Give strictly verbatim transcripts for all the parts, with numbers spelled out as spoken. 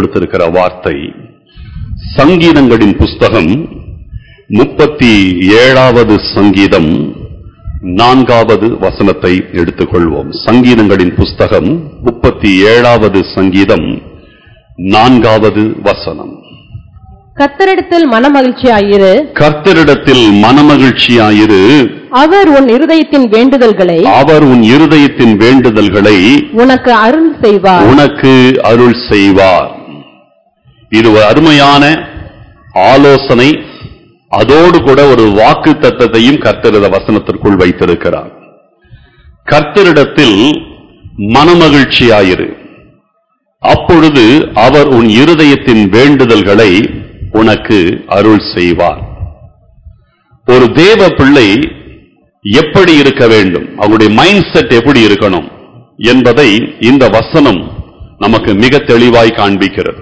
கொடுத்திருக்கிற வார்த்தை சங்கீதங்களின் புஸ்தகம் முப்பத்தி ஏழாவது சங்கீதம் நான்காவது வசனத்தை எடுத்துக்கொள்வோம். சங்கீதங்களின் புஸ்தகம் முப்பத்தி ஏழாவது சங்கீதம் நான்காவது வசனம். கர்த்தரிடத்தில் மனமகிழ்ச்சியாயிரு, கர்த்தரிடத்தில் மனமகிழ்ச்சியாயிரு, அவர் உன் இருதயத்தின் வேண்டுதல்களை அவர் உன் இருதயத்தின் வேண்டுதல்களை உனக்கு அருள் செய்வார் உனக்கு அருள் செய்வார். இது ஒரு அருமையான ஆலோசனை. அதோடு கூட ஒரு வாக்கு தத்தத்தையும் கர்த்தரிட வசனத்திற்குள் வைத்திருக்கிறார். கர்த்தரிடத்தில் மனமகிழ்ச்சியாயிரு, அப்பொழுது அவர் உன் இருதயத்தின் வேண்டுதல்களை உனக்கு அருள் செய்வார். ஒரு தேவ பிள்ளை எப்படி இருக்க வேண்டும், அவருடைய மைண்ட் செட் எப்படி இருக்கணும் என்பதை இந்த வசனம் நமக்கு மிக தெளிவாய் காண்பிக்கிறது.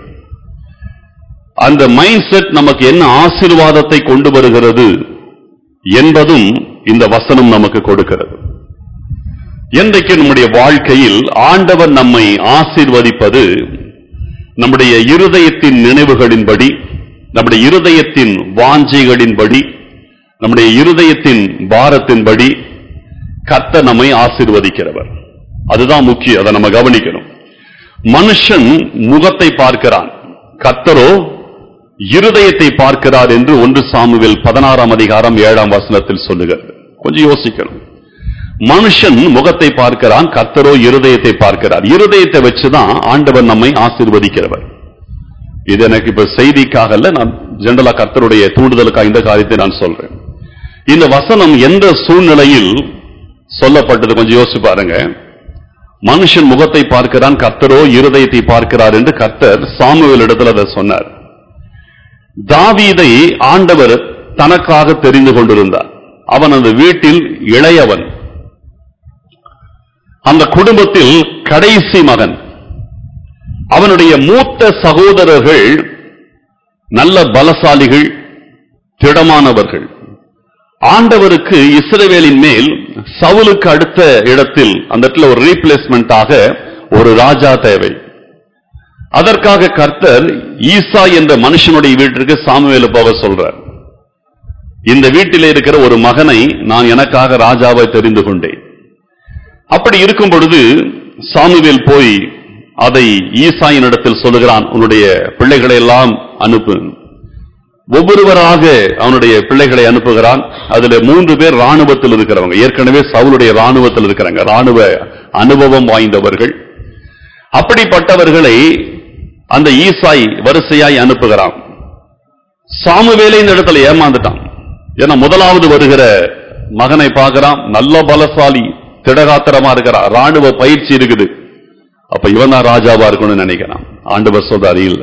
அந்த மைண்ட் செட் நமக்கு என்ன ஆசீர்வாதத்தை கொண்டு வருகிறது என்பதும் இந்த வசனம் நமக்கு கொடுக்கிறது. இன்றைக்கு நம்முடைய வாழ்க்கையில் ஆண்டவர் நம்மை ஆசீர்வதிப்பது நம்முடைய இருதயத்தின் நினைவுகளின்படி, நம்முடைய இருதயத்தின் வாஞ்சைகளின்படி, நம்முடைய இருதயத்தின் பாரத்தின்படி கர்த்தர் நம்மை ஆசீர்வதிக்கிறவர். அதுதான் முக்கியம். அதை நம்ம கவனிக்கணும். மனுஷன் முகத்தை பார்க்கிறான், கர்த்தரோ இருதயத்தை பார்க்கிறார் என்று ஒன்று சாமுவேல் பதினாறாம் அதிகாரம் ஏழாம் வசனத்தில் சொல்லுகிறது. கொஞ்சம் யோசிக்கணும். மனுஷன் முகத்தை பார்க்கிறான், கர்த்தரோ இருதயத்தை பார்க்கிறார். இருதயத்தை வச்சுதான் ஆண்டவர் நம்மை ஆசீர்வதிக்கிறவர். இது எனக்கு இப்ப செய்திக்காக அல்ல, நான் ஜெனரலா கர்த்தருடைய தூண்டுதலுக்காக இந்த காரியத்தை நான் சொல்றேன். இந்த வசனம் எந்த சூழ்நிலையில் சொல்லப்பட்டது கொஞ்சம் யோசிச்சு பாருங்க. மனுஷன் முகத்தை பார்க்கிறான், கர்த்தரோ இருதயத்தை பார்க்கிறார் என்று கர்த்தர் சாமுவேல் இடத்துல அதை சொன்னார். தாவீதை ஆண்டவர் தனக்காக தெரிந்து கொண்டிருந்தார். அவன் அந்த வீட்டில் இளையவன், அந்த குடும்பத்தில் கடைசி மகன். அவனுடைய மூத்த சகோதரர்கள் நல்ல பலசாலிகள், திடமானவர்கள். ஆண்டவருக்கு இஸ்ரவேலின் மேல் சவுலுக்கு அடுத்த இடத்தில் அந்த இடத்துல ஒரு ரீப்ளேஸ்மெண்டாக ஒரு ராஜா தேவை. அதற்காக கர்த்தர் ஈசா என்ற மனுஷனுடைய வீட்டிற்கு சாமுவேலை போக சொல்றார். இந்த வீட்டிலே இருக்கிற ஒரு மகனை நான் எனக்காக ராஜாவை தெரிந்து கொண்டேன். அப்படி இருக்கும் பொழுது சாமுவேல் போய் அதை ஈசாயின் இடத்தில் சொல்லுகிறான், உன்னுடைய பிள்ளைகளை எல்லாம் அனுப்பு. ஒவ்வொருவராக அவனுடைய பிள்ளைகளை அனுப்புகிறான். அதுல மூன்று பேர் ராணுவத்தில் இருக்கிறவங்க, ஏற்கனவே சவுலுடைய ராணுவத்தில் இருக்கிறாங்க, ராணுவ அனுபவம் வாய்ந்தவர்கள். அப்படிப்பட்டவர்களை அந்த ஈசாய் வரிசையாய் அனுப்புகிறான். சாமுவேலை இந்த இடத்துல ஏமாந்துட்டான். ஏன்னா முதலாவது வருகிற மகனை பார்க்கிறான், நல்ல பலசாலி, திடகாத்திரமா இருக்கிறான், ராணுவ பயிற்சி இருக்குது. அப்ப இவன் தான் ராஜாவா இருக்கணும்னு நினைக்கிறான். ஆண்டவர் சொல்றாரு இல்ல.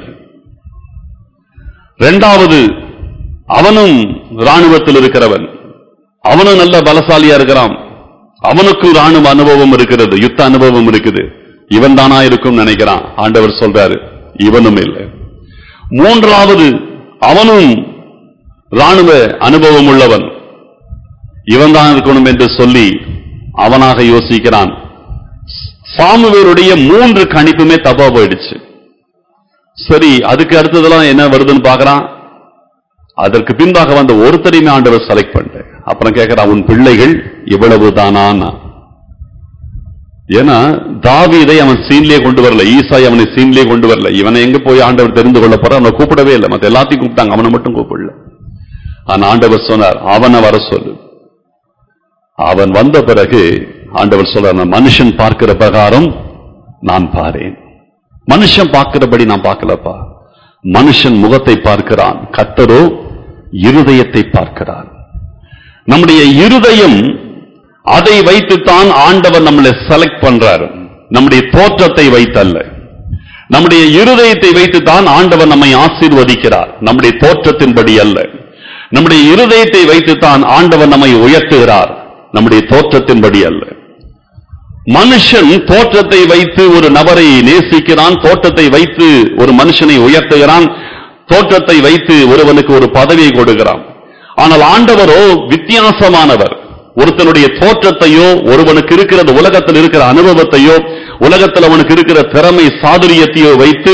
இரண்டாவது அவனும் ராணுவத்தில் இருக்கிறவன், அவனும் நல்ல பலசாலியா இருக்கிறான், அவனுக்கு ராணுவ அனுபவம் இருக்கிறது, யுத்த அனுபவம் இருக்குது. இவன் தானா இருக்கும் நினைக்கிறான். ஆண்டவர் சொல்றாரு இவனும் இல்லை. மூன்றாவது அவனும் ராணுவ அனுபவம் உள்ளவன், இவன் தான் இருக்கணும் என்று சொல்லி அவனாக யோசிக்கிறான். சாமுவேலுடைய மூன்று கணிப்புமே தப்பா போயிடுச்சு. சரி, அதுக்கு அடுத்ததெல்லாம் என்ன வருதுன்னு பார்க்கறான். அதற்கு பின்பாக வந்த ஒருத்தரையுமே ஆண்டவர் செலக்ட் பண்ணிட்டு அப்புறம் கேட்கிறான், உன் பிள்ளைகள் இவ்வளவு தானா? ஏன்னா தாவீதை அவன் சீன்லயே கொண்டு வரல, ஈசாய் அவனை சீன்லயே கொண்டு வரல. இவனை எங்க போய் ஆண்டவர் தெரிந்து கொள்ள போற? அவனை கூப்பிடவே இல்லை. மத்த எல்லாத்தையும் கூப்பிட்டாங்க, அவனை மட்டும் கூப்பிடல. ஆனா ஆண்டவர் சொன்னார், அவனை வர சொல்லு. அவன் வந்த பிறகு ஆண்டவர் சொல்றார், மனுஷன் பார்க்கிற பிரகாரம் நான் பாரேன். மனுஷன் பார்க்கிறபடி நான் பார்க்கலப்பா. மனுஷன் முகத்தை பார்க்கிறான், கர்த்தரோ இருதயத்தை பார்க்கிறார். நம்முடைய இருதயம், அதை வைத்துத்தான் ஆண்டவர் நம்மளை செலக்ட் பண்றாரு. நம்முடைய தோற்றத்தை வைத்தல்ல, நம்முடைய இருதயத்தை வைத்துத்தான் ஆண்டவர் நம்மை ஆசீர்வதிக்கிறார். நம்முடைய தோற்றத்தின்படி அல்ல. நம்முடைய இருதயத்தை வைத்துத்தான் ஆண்டவர் நம்மை உயர்த்துகிறார், நம்முடைய தோற்றத்தின்படி அல்ல. மனுஷன் தோற்றத்தை வைத்து ஒரு நபரை நேசிக்கிறான், தோற்றத்தை வைத்து ஒரு மனுஷனை உயர்த்துகிறான், தோற்றத்தை வைத்து ஒருவனுக்கு ஒரு பதவியை கொடுக்கிறான். ஆனால் ஆண்டவரோ வித்தியாசமானவர். ஒருத்தனுடைய தோற்றத்தையோ, ஒருவனுக்கு இருக்கிற உலகத்தில் இருக்கிற அனுபவத்தையோ, உலகத்தில் அவனுக்கு இருக்கிற திறமை சாதுரியத்தையோ வைத்து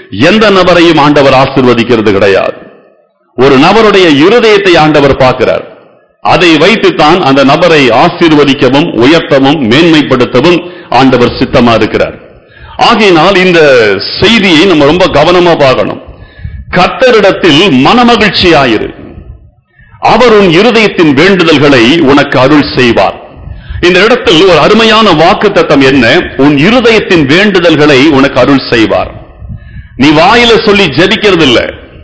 எந்த நபரையும் ஆண்டவர் ஆசீர்வதிக்கிறது கிடையாது. ஒரு நபருடைய இருதயத்தை ஆண்டவர் பார்க்கிறார். அதை வைத்துத்தான் அந்த நபரை ஆசீர்வதிக்கவும் உயர்த்தவும் மேன்மைப்படுத்தவும் ஆண்டவர் சித்தமா இருக்கிறார். ஆகையினால் இந்த செய்தியை நம்ம ரொம்ப கவனமா பார்க்கணும். கர்த்தரிடத்தில் மனமகிழ்ச்சியாயிரு, அவர் உன் இருதயத்தின் வேண்டுதல்களை உனக்கு அருள் செய்வார். இந்த இடத்தில் ஒரு அருமையான வாக்குத்தத்தம் என்ன? உன் இருதயத்தின் வேண்டுதல்களை உனக்கு அருள் செய்வார். நீ வாயில சொல்லி ஜெபிக்கிறது இல்ல,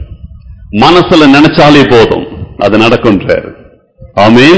மனசுல நினைச்சாலே போதும், அது நடக்கும்ன்றார். ஆமென்.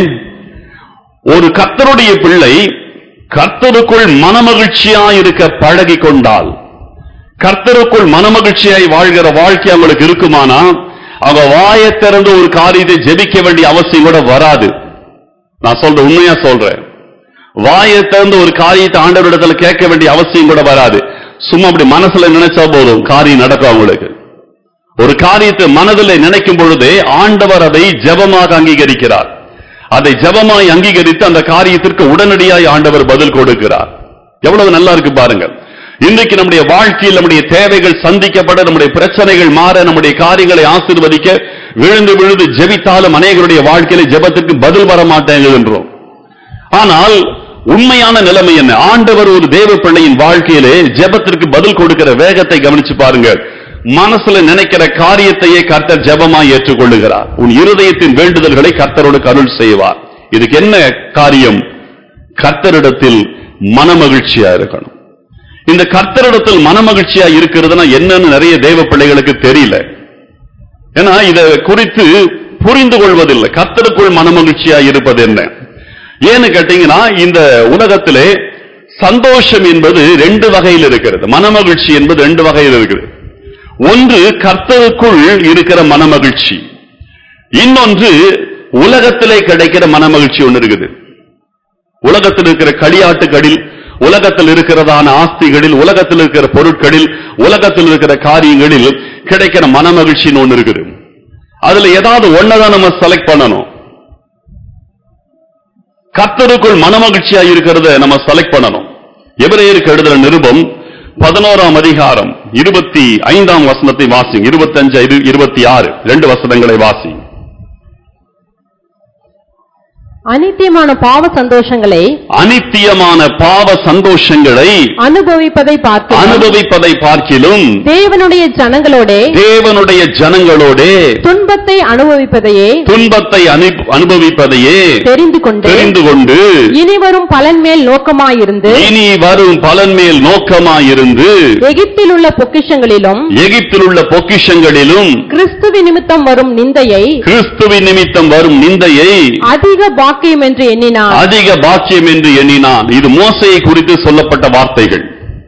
ஒரு கர்த்தருடைய பிள்ளை கர்த்தருக்குள் மனமகிழ்ச்சியாய் இருக்க பழகி கொண்டால், கர்த்தருக்குள் மனமகிழ்ச்சியாய் வாழ்கிற வாழ்க்கை அவங்களுக்கு இருக்குமானா, அவங்க வாயை திறந்து ஒரு காரியத்தை ஜெபிக்க வேண்டிய அவசியம் கூட வராது. நான் சொல்ற உண்மையா சொல்றேன். வாயை திறந்து ஒரு காரியத்தை ஆண்டவரிடத்துல கேட்க வேண்டிய அவசியம் கூட வராது. சும்மா அப்படி மனசுல நினைச்சா போதும், காரியம் நடக்கும் அவங்களுக்கு. ஒரு காரியத்தை மனதில் நினைக்கும் பொழுதே ஆண்டவர் அதை ஜெபமாக அங்கீகரிக்கிறார். அதை ஜெபமாய் அங்கீகரித்து அந்த காரியத்திற்கு உடனடியாய் ஆண்டவர் பதில் கொடுக்கிறார். எவ்வளவு நல்லா இருக்கு பாருங்க. இன்றைக்கு நம்முடைய வாழ்க்கையில் நம்முடைய தேவைகள் சந்திக்கப்பட, நம்முடைய பிரச்சனைகள் மாற, நம்முடைய காரியங்களை ஆசீர்வதிக்க விழுந்து விழுந்து ஜெபித்தாலும் அநேகருடைய வாழ்க்கையில ஜெபத்திற்கு பதில் வர மாட்டேங்குகின்றோம். ஆனால் உண்மையான நிலைமை என்ன? ஆண்டவர் ஒரு தேவ பிள்ளையின் வாழ்க்கையிலே ஜெபத்திற்கு பதில் கொடுக்கிற வேகத்தை கவனிச்சு பாருங்க. மனசுல நினைக்கிற காரியத்தையே கர்த்தர் ஜெபமாய் ஏற்றுக்கொள்ளுகிறார். உன் இருதயத்தின் வேண்டுதல்களை கர்த்தரோடு அருள் செய்வார். இதுக்கு என்ன காரியம்? கர்த்தரிடத்தில் மனமகிழ்ச்சியா இருக்கணும். இந்த கர்த்தரிடத்தில் மனமகிழ்ச்சியா இருக்கிறதுனா என்னன்னு நிறைய தேவ பிள்ளைகளுக்கு தெரியல. ஏன்னா இதை குறித்து புரிந்து கொள்வதில்லை. கர்த்தருக்குள் மனமகிழ்ச்சியா இருப்பது என்ன ஏன்னு கேட்டீங்கன்னா, இந்த உலகத்திலே சந்தோஷம் என்பது ரெண்டு வகையில் இருக்கிறது. மனமகிழ்ச்சி என்பது ரெண்டு வகையில் இருக்குது. ஒன்று கர்த்தருக்குள் இருக்கிற மனமகிழ்ச்சி, இன்னொன்று உலகத்திலே கிடைக்கிற மனமகிழ்ச்சி ஒன்று இருக்குது. உலகத்தில் இருக்கிற களியாட்டுகளில், உலகத்தில் இருக்கிறதான ஆஸ்திகளில், உலகத்தில் இருக்கிற பொருட்களில், உலகத்தில் இருக்கிற காரியங்களில் கிடைக்கிற மனமகிழ்ச்சின்னு ஒன்று இருக்குது. அதுல ஏதாவது ஒன்னதான் நம்ம செலக்ட் பண்ணணும். கர்த்தருக்குள் மனமகிழ்ச்சியா இருக்கிறத நம்ம செலக்ட் பண்ணணும். எபிரேயருக்கு எழுதுற நிருபம் பதினோராம் அதிகாரம் இருபத்தி ஐந்தாம் வசனத்தை வாசி. இருபத்தி அஞ்சு இருபத்தி ஆறு ரெண்டு வசனங்களை வாசி. அனித்தியமான பாவ சந்தோஷங்களை அனித்தியமான பாவ சந்தோஷங்களை அனுபவிப்பதை பார்க்க அனுபவிப்பதை பார்க்கிலும் தேவனுடைய ஜனங்களோடே தேவனுடைய ஜனங்களோடே துன்பத்தை அனுபவிப்பதையே துன்பத்தை அனுபவிப்பதையே தெரிந்து கொண்டு தெரிந்து கொண்டு இனி வரும் பலன் மேல் நோக்கமாயிருந்து இனி வரும் பலன் மேல் நோக்கமாயிருந்து எகிப்தில் உள்ள பொக்கிஷங்களிலும் எகிப்தில் உள்ள பொக்கிஷங்களிலும் கிறிஸ்துவின் நிமித்தம் வரும் நிந்தையை கிறிஸ்துவின் நிமித்தம் வரும் நிந்தையை அதிக பாக்கியம் என்று எண்ணினான் அதிக பாக்கியம் என்று எண்ணினான். இது மோசேயை குறித்து சொல்லப்பட்ட வார்த்தைகள்.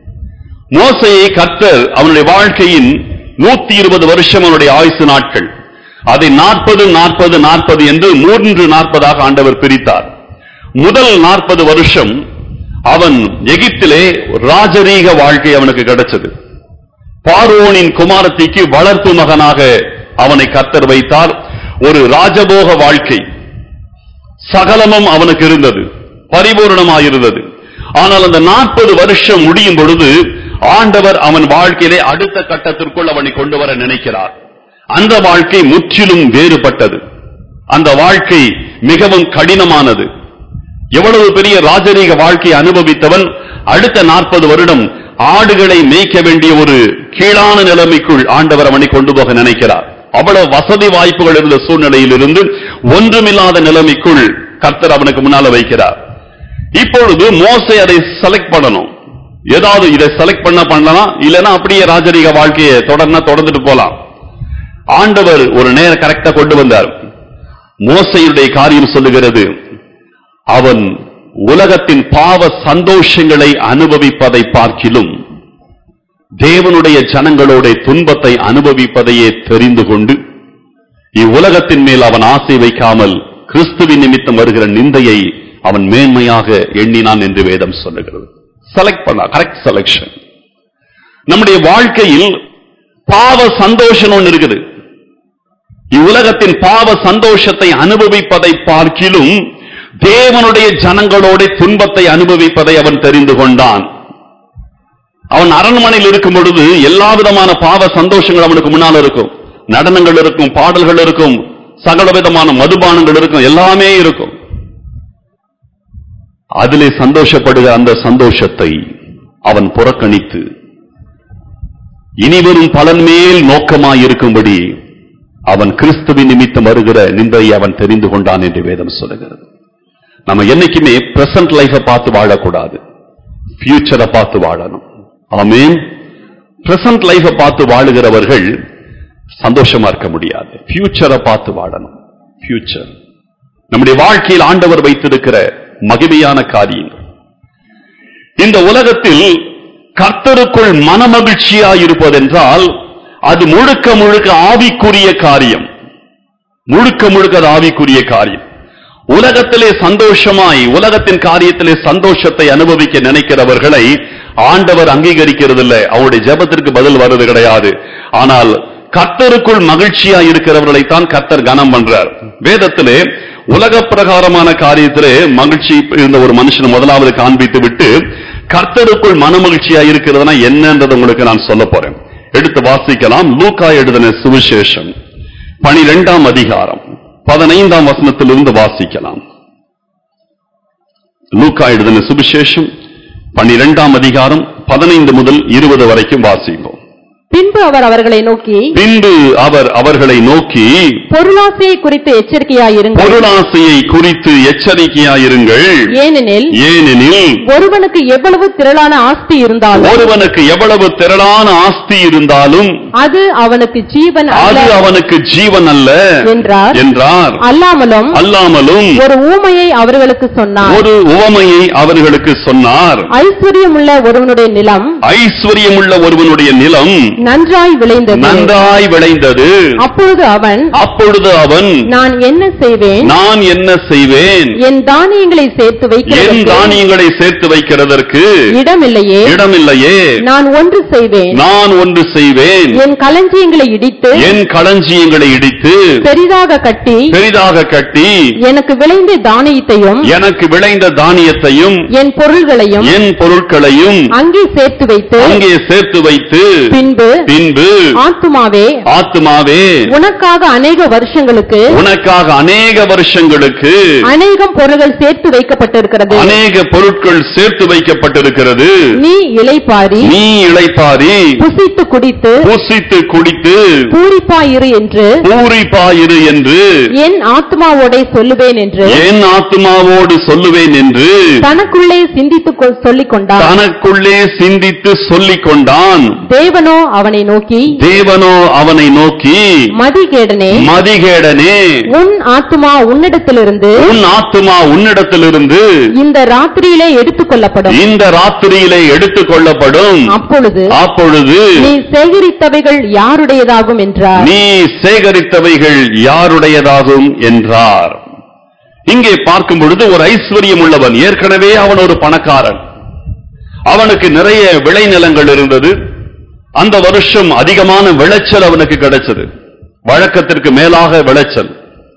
மோசேயை கர்த்தர் அவனுடைய வாழ்க்கையின் நூத்தி இருபது வருஷம் அவனுடைய ஆயுசு நாட்கள், அதை நாற்பது நாற்பது நாற்பது என்று மூன்று நாற்பதாக ஆண்டவர் பிரித்தார். முதல் நாற்பது வருஷம் அவன் எகிப்திலே ராஜரீக வாழ்க்கை அவனுக்கு கிடைச்சது. பார்வோனின் குமாரத்திக்கு வளர்ப்பு மகனாக அவனை கர்த்தர் வைத்தார். ஒரு ராஜபோக வாழ்க்கை, சகலமும் அவனுக்கு இருந்தது, பரிபூர்ணமாயிருந்தது. ஆனால் அந்த நாற்பது வருஷம் முடியும் பொழுது ஆண்டவர் அவன் வாழ்க்கையிலே அடுத்த கட்டத்திற்குள் அவனை கொண்டு வர நினைக்கிறார். அந்த வாழ்க்கை முற்றிலும் வேறுபட்டது. அந்த வாழ்க்கை மிகவும் கடினமானது. எவ்வளவு பெரிய ராஜரீக வாழ்க்கை அனுபவித்தவன் அடுத்த நாற்பது வருடம் ஆடுகளை மேய்க்க வேண்டிய ஒரு கீழான நிலைமைக்குள் ஆண்டவர் அவனை கொண்டு போக நினைக்கிறார். அவ்வளவு வசதி வாய்ப்புகள் இருந்த சூழ்நிலையில் இருந்து ஒன்றுமில்லாத நிலைமைக்குள் கர்த்தர் அவனுக்கு முன்னால வைக்கிறார். இப்பொழுது மோசே அதை செலக்ட் பண்ணணும். ஏதாவது இதை செலக்ட் பண்ண பண்ணலாம், இல்லைன்னா அப்படியே ராஜரீக வாழ்க்கையை தொடர்ந்து தொடர்ந்துட்டு போலாம். ஆண்டவர் ஒரு நேரம் கரெக்டா கொண்டு வந்தார். மோசேயுடைய காரியம் சொல்லுகிறது, அவன் உலகத்தின் பாவ சந்தோஷங்களை அனுபவிப்பதை பார்க்கிலும் தேவனுடைய ஜனங்களோட துன்பத்தை அனுபவிப்பதையே தெரிந்து கொண்டு இவ்வுலகத்தின் மேல் அவன் ஆசை வைக்காமல் கிறிஸ்துவின் நிமித்தம் வருகிற நிந்தையை அவன் மேன்மையாக எண்ணினான் என்று வேதம் சொல்லுகிறது. செலக்ட் பண்ண கரெக்ட் செலக்ஷன். நம்முடைய வாழ்க்கையில் பாவ சந்தோஷம் ஒன்று இருக்குது. இவ்வுலகத்தின் பாவ சந்தோஷத்தை அனுபவிப்பதை பார்க்கிலும் தேவனுடைய ஜனங்களோட துன்பத்தை அனுபவிப்பதை அவன் தெரிந்து கொண்டான். அவன் அரண்மனையில் இருக்கும் பொழுது எல்லா விதமான பாவ சந்தோஷங்கள் அவனுக்கு முன்னால் இருக்கும். நடனங்கள் இருக்கும், பாடல்கள் இருக்கும், சகல விதமான மதுபானங்கள் இருக்கும், எல்லாமே இருக்கும். அதிலே சந்தோஷப்படுகிற அந்த சந்தோஷத்தை அவன் புறக்கணித்து இனிவரும் பலன் மேல் நோக்கமாயிருக்கும்படி அவன் கிறிஸ்துவின் நிமித்தம் வருகிற நிந்தையை அவன் தெரிந்து கொண்டான் என்று வேதம் சொல்லுகிறது. நம்ம என்னைக்குமே பிரசன்ட் லைஃபை பார்த்து வாழக்கூடாது, ஃபியூச்சரை பார்த்து வாழணும். ஆமென். பிரசன்ட் லைஃபை பார்த்து வாழுகிறவர்கள் சந்தோஷமா இருக்க முடியாது. ஃபியூச்சரை பார்த்து வாழணும். ஃபியூச்சர் நம்முடைய வாழ்க்கையில் ஆண்டவர் வைத்திருக்கிற மகிமையான காரியம். இந்த உலகத்தில் கர்த்தருக்குள் மனமகிழ்ச்சியாய் இருப்பதென்றால் அது முழுக்க முழுக்க ஆவிக்குரிய காரியம். முழுக்க முழுக்க அது ஆவிக்குரிய காரியம். உலகத்திலே சந்தோஷமாய் உலகத்தின் காரியத்திலே சந்தோஷத்தை அனுபவிக்க நினைக்கிறவர்களை ஆண்டவர் அங்கீகரிக்கிறதில்லை. அவருடைய ஜெபத்திற்கு பதில் வருவது கிடையாது. ஆனால் கர்த்தருக்குள் மகிழ்ச்சியா இருக்கிறவர்களை தான் கர்த்தர் கனம் பண்றார். வேதத்திலே உலக பிரகாரமான காரியத்திலே மகிழ்ச்சி இருந்த ஒரு மனுஷன் முதலாவது காண்பித்து விட்டு கர்த்தருக்குள் மனமகிழ்ச்சியா இருக்கிறதுனா என்னன்றது உங்களுக்கு நான் சொல்ல போறேன். எடுத்து வாசிக்கலாம். லூக்கா எழுதின சுவிசேஷம் பனிரெண்டாம் அதிகாரம் பதினைந்தாம் வசனத்திலிருந்து வாசிக்கலாம். லூக்கா எழுதின சுவிசேஷம் பனிரெண்டாம் அதிகாரம் பதினைந்து முதல் இருபது வரைக்கும் வாசிப்போம். பின்பு அவர் அவர்களை நோக்கி பின்பு அவர் அவர்களை நோக்கி பொருளாசையை குறித்து எச்சரிக்கையாயிருங்கள். பொருளாசையை குறித்து எச்சரிக்கையாயிருங்கள். ஏனெனில் ஏனெனில் ஒருவனுக்கு எவ்வளவு திரளான ஆஸ்தி இருந்தாலும் ஒருவனுக்கு எவ்வளவு திரளான ஆஸ்தி இருந்தாலும் அது அவனுக்கு ஜீவன் அது அல்ல அவனுக்கு ஜீவன் அல்ல என்றார். என்றார். அல்லாமலும் அல்லாமலும் ஒரு ஊமையை அவர்களுக்கு சொன்னார். ஒரு உவமையை அவர்களுக்கு சொன்னார். ஐஸ்வர்யமுள்ள ஒருவனுடைய நிலம் ஐஸ்வர்யமுள்ள ஒருவனுடைய நிலம் நன்றாய் விளைந்தது. நன்றாய் விளைந்தது. அப்பொழுது அவன் அப்பொழுது அவன் நான் என்ன செய்வேன் நான் என்ன செய்வேன் என் தானியங்களை சேர்த்து என் வைக்கிறதற்கு தானியங்களை சேர்த்து வைக்கிறதற்கு இடமில்லையே. இடமில்லையே. நான் ஒன்று செய்வேன், நான் ஒன்று செய்வேன், என் களஞ்சியங்களை இடித்து என் களஞ்சியங்களை இடித்து பெரிதாக கட்டி பெரிதாக கட்டி எனக்கு விளைந்த தானியத்தையும் எனக்கு விளைந்த தானியத்தையும் என் பொருள்களையும் என் பொருட்களையும் அங்கே சேர்த்து வைத்து அங்கே சேர்த்து வைத்து பின்பு பின்பு ஆத்துமாவே ஆத்துமாவே உனக்காக அநேக வருஷங்களுக்கு உனக்காக அநேக வருஷங்களுக்கு அநேகம் பொருள்கள் சேர்த்து வைக்கப்பட்டிருக்கிறது. அநேக பொருட்கள் சேர்த்து வைக்கப்பட்டிருக்கிறது. நீ இளைப்பாரி நீ இளைப்பாரி புசித்து குடித்து புசித்து குடித்து பூரிப்பாயிரு என்று பூரிப்பாயிரு என்று என் ஆத்மாவோடே சொல்லுவேன் என்று என் ஆத்துமாவோடு சொல்லுவேன் என்று தனக்குள்ளே சிந்தித்து கொ- சொல்லிக் கொண்டான். தனக்குள்ளே சிந்தித்து சொல்லிக் கொண்டான். தேவனோ அவனை நோக்கி தேவனோ அவனை நோக்கி மதிகேடனே மதிகேடனே உன் ஆத்துமா உன்னிடத்திலிருந்து உன் ஆத்துமா உன்னிடத்திலிருந்து இந்த ராத்திரியிலே எடுத்துக் கொள்ளப்படும். இந்த ராத்திரியிலே எடுத்துக் கொள்ளப்படும். அப்பொழுது அப்பொழுது நீ சேகரித்தவைகள் யாருடையதாகும் என்றார். நீ சேகரித்தவைகள் யாருடையதாகும் என்றார். இங்கே பார்க்கும் பொழுது ஒரு ஐஸ்வர்யம் உள்ளவன், ஏற்கனவே அவன் ஒரு பணக்காரன், அவனுக்கு நிறைய விளைநிலங்கள் இருந்தது. அந்த வருஷம் அதிகமான விளைச்சல் அவனுக்கு கிடைச்சது, வழக்கத்திற்கு மேலாக விளைச்சல்.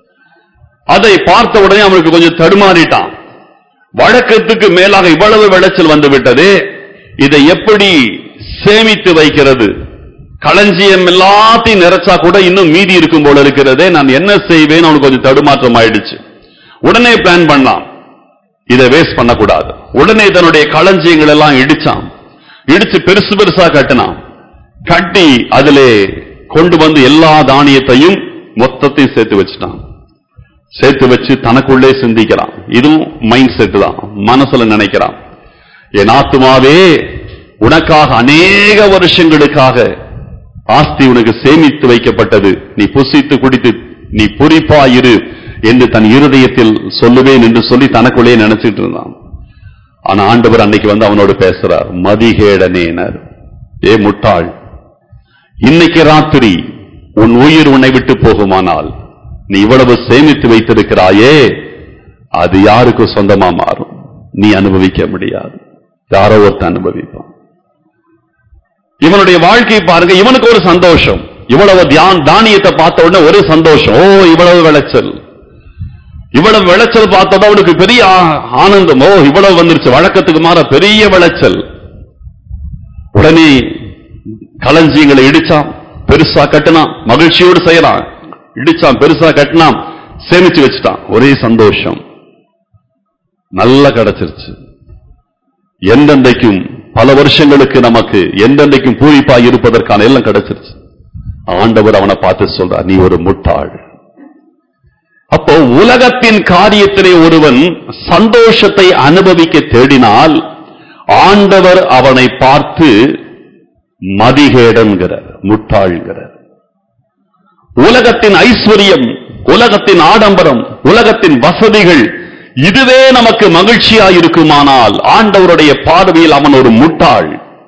அதை பார்த்த உடனே அவனுக்கு கொஞ்சம் தடுமாறிட்டான். வழக்கத்துக்கு மேலாக இவ்வளவு விளைச்சல் வந்து விட்டது, இதை எப்படி சேமித்து வைக்கிறது? களஞ்சியம் எல்லாத்தையும் நிறைச்சா கூட இன்னும் மீதி இருக்கும் போல இருக்கிறதே, நான் என்ன செய்வேன்? அவனுக்கு கொஞ்சம் தடுமாற்றம் ஆயிடுச்சு. உடனே பிளான் பண்ணான், இதை வேஸ்ட் பண்ணக்கூடாது. உடனே தன்னுடைய களஞ்சியங்கள் எல்லாம் இடிச்சான். இடிச்சு பெருசு பெருசா கட்டினான். கட்டி அதிலே கொண்டு வந்து எல்லா தானியத்தையும் மொத்தத்தையும் சேர்த்து வச்சுட்டான். சேர்த்து வச்சு தனக்குள்ளே சிந்திக்கிறான். இதுவும் மைண்ட் செட் தான், மனசுல நினைக்கிறான். என் ஆத்துமாவே உனக்காக அநேக வருஷங்களுக்காக ஆஸ்தி உனக்கு சேமித்து வைக்கப்பட்டது, நீ புசித்து குடித்து நீ பூரிப்பாயிரு என்று தன் இருதயத்தில் சொல்லுவேன் என்று சொல்லி தனக்குள்ளே நினைச்சிட்டு இருந்தான். ஆனா ஆண்டவர் அன்னைக்கு வந்து அவனோடு பேசுறார். மதிகேடனேனர், ஏ முட்டாள், இன்னைக்கு ராத்திரி உன் உயிர் உன்னை விட்டு போகுமானால் நீ இவ்வளவு சேமித்து வைத்திருக்கிறாயே, அது யாருக்கு சொந்தமா மாறும்? நீ அனுபவிக்க முடியாது, யாரோ ஒருத்தன் அனுபவிப்பான். இவனுடைய வாழ்க்கை பாருங்க, இவனுக்கு ஒரு சந்தோஷம். இவ்வளவு தியான் தானியத்தை பார்த்த உடனே ஒரு சந்தோஷம். ஓ, இவ்வளவு விளைச்சல், இவ்வளவு விளைச்சல் பார்த்தோட அவனுக்கு பெரிய ஆ- ஆனந்தம். ஓ, இவ்வளவு வந்துருச்சு, வழக்கத்துக்கு மாற பெரிய விளைச்சல். உடனே களஞ்சியங்களை இடிச்சான், பெருசா கட்டினான், மகிழ்ச்சியோடு செய்யலாம். இடிச்சான், பெருசா கட்டினான், சேமிச்சு வச்சுட்டான். ஒரே சந்தோஷம், நல்லா கிடைச்சிருச்சு. எந்தெந்தைக்கும் பல வருஷங்களுக்கு நமக்கு எந்தெந்தைக்கும் பூரிப்பாய் இருப்பதற்கான எல்லாம் கிடைச்சிருச்சு. ஆண்டவர் அவனை பார்த்து சொல்றார், நீ ஒரு முட்டாள். அப்போ உலகத்தின் காரியத்திலே ஒருவன் சந்தோஷத்தை அனுபவிக்க தேடினால் ஆண்டவர் அவனை பார்த்து மதிகேடன்கிறார், முட்டாள்கிறார். உலகத்தின் ஐஸ்வர்யம், உலகத்தின் ஆடம்பரம், உலகத்தின் வசதிகள் இதுவே நமக்கு மகிழ்ச்சியாயிருக்குமானால் ஆண்டவருடைய பார்வையில் அவன் ஒரு முட்டாள்.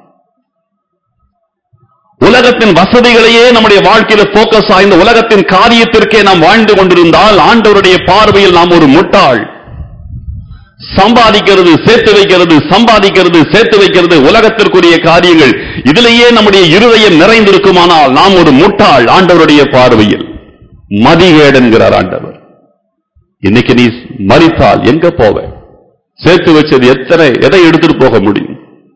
உலகத்தின் வசதிகளையே நம்முடைய வாழ்க்கையில போக்கஸ் ஆய்ந்த உலகத்தின் காரியத்திற்கே நாம் வாழ்ந்து கொண்டிருந்தால் ஆண்டவருடைய பார்வையில் நாம் ஒரு முட்டாள். சம்பாதிக்கிறது, சேர்த்து வைக்கிறது, சம்பாதிக்கிறது, சேர்த்து வைக்கிறது, உலகத்திற்குரிய காரியங்கள் இதிலேயே நம்முடைய இருதயம் நிறைந்திருக்குமானால் நாம் ஒரு முட்டாள் ஆண்டவருடைய பார்வையில். மதிகேடன்கிறார் ஆண்டவர். இன்னைக்கு நீ மரித்தால் எங்க போவ? சேர்த்து வச்சது எத்தனை, எதை எடுத்துட்டு போக முடியும்?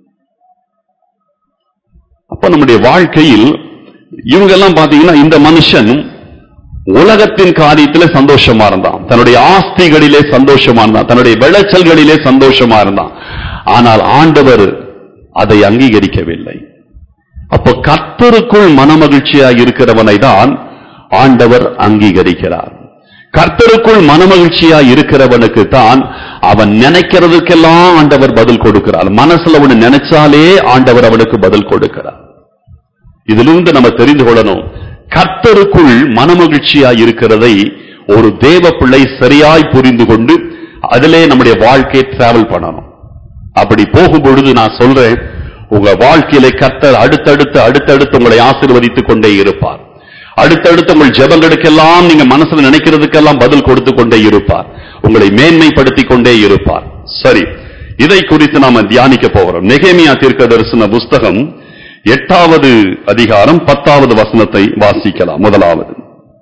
அப்ப நம்முடைய வாழ்க்கையில் இவங்க எல்லாம் பாத்தீங்கன்னா, இந்த மனுஷன் உலகத்தின் காரியத்திலே சந்தோஷமா இருந்தான், தன்னுடைய ஆஸ்திகளிலே சந்தோஷமா இருந்தான், தன்னுடைய விளைச்சல்களிலே சந்தோஷமா இருந்தான். ஆனால் ஆண்டவர் அதை அங்கீகரிக்கவில்லை. அப்போ கர்த்தருக்குள் மனமகிழ்ச்சியாக இருக்கிறவனை தான் ஆண்டவர் அங்கீகரிக்கிறார். கர்த்தருக்குள் மனமகிழ்ச்சியா இருக்கிறவனுக்கு தான் அவன் நினைக்கிறதுக்கெல்லாம் ஆண்டவர் பதில் கொடுக்கிறார். மனசுல அவனு நினைச்சாலே ஆண்டவர் அவனுக்கு பதில் கொடுக்கிறார். இதிலிருந்து நம்ம தெரிந்து கொள்ளணும், கர்த்தருக்குள் மனமகிழ்ச்சியா இருக்கிறதை ஒரு தேவ பிள்ளை சரியாய் புரிந்து கொண்டு அதிலே நம்முடைய வாழ்க்கையை டிராவல் பண்ணணும். அப்படி போகும் பொழுது நான் சொல்றேன், உங்க வாழ்க்கையிலே கர்த்தர் அடுத்தடுத்து அடுத்தடுத்து உங்களை ஆசீர்வதித்துக் கொண்டே இருப்பார். அடுத்தடுத்து உங்கள் ஜெபங்களுக்கெல்லாம் நீங்க மனசுல நினைக்கிறதுக்கெல்லாம் பதில் கொடுத்து கொண்டே இருப்பார். உங்களை மேன்மைப்படுத்திக் கொண்டே இருப்பார். சரி, இதை குறித்து நாம தியானிக்க போகிறோம். நெகேமியா தீர்க்கதரிசன புஸ்தகம் எட்டாவது அதிகாரம் பத்தாவது வசனத்தை வாசிக்கலாம். முதலாவது,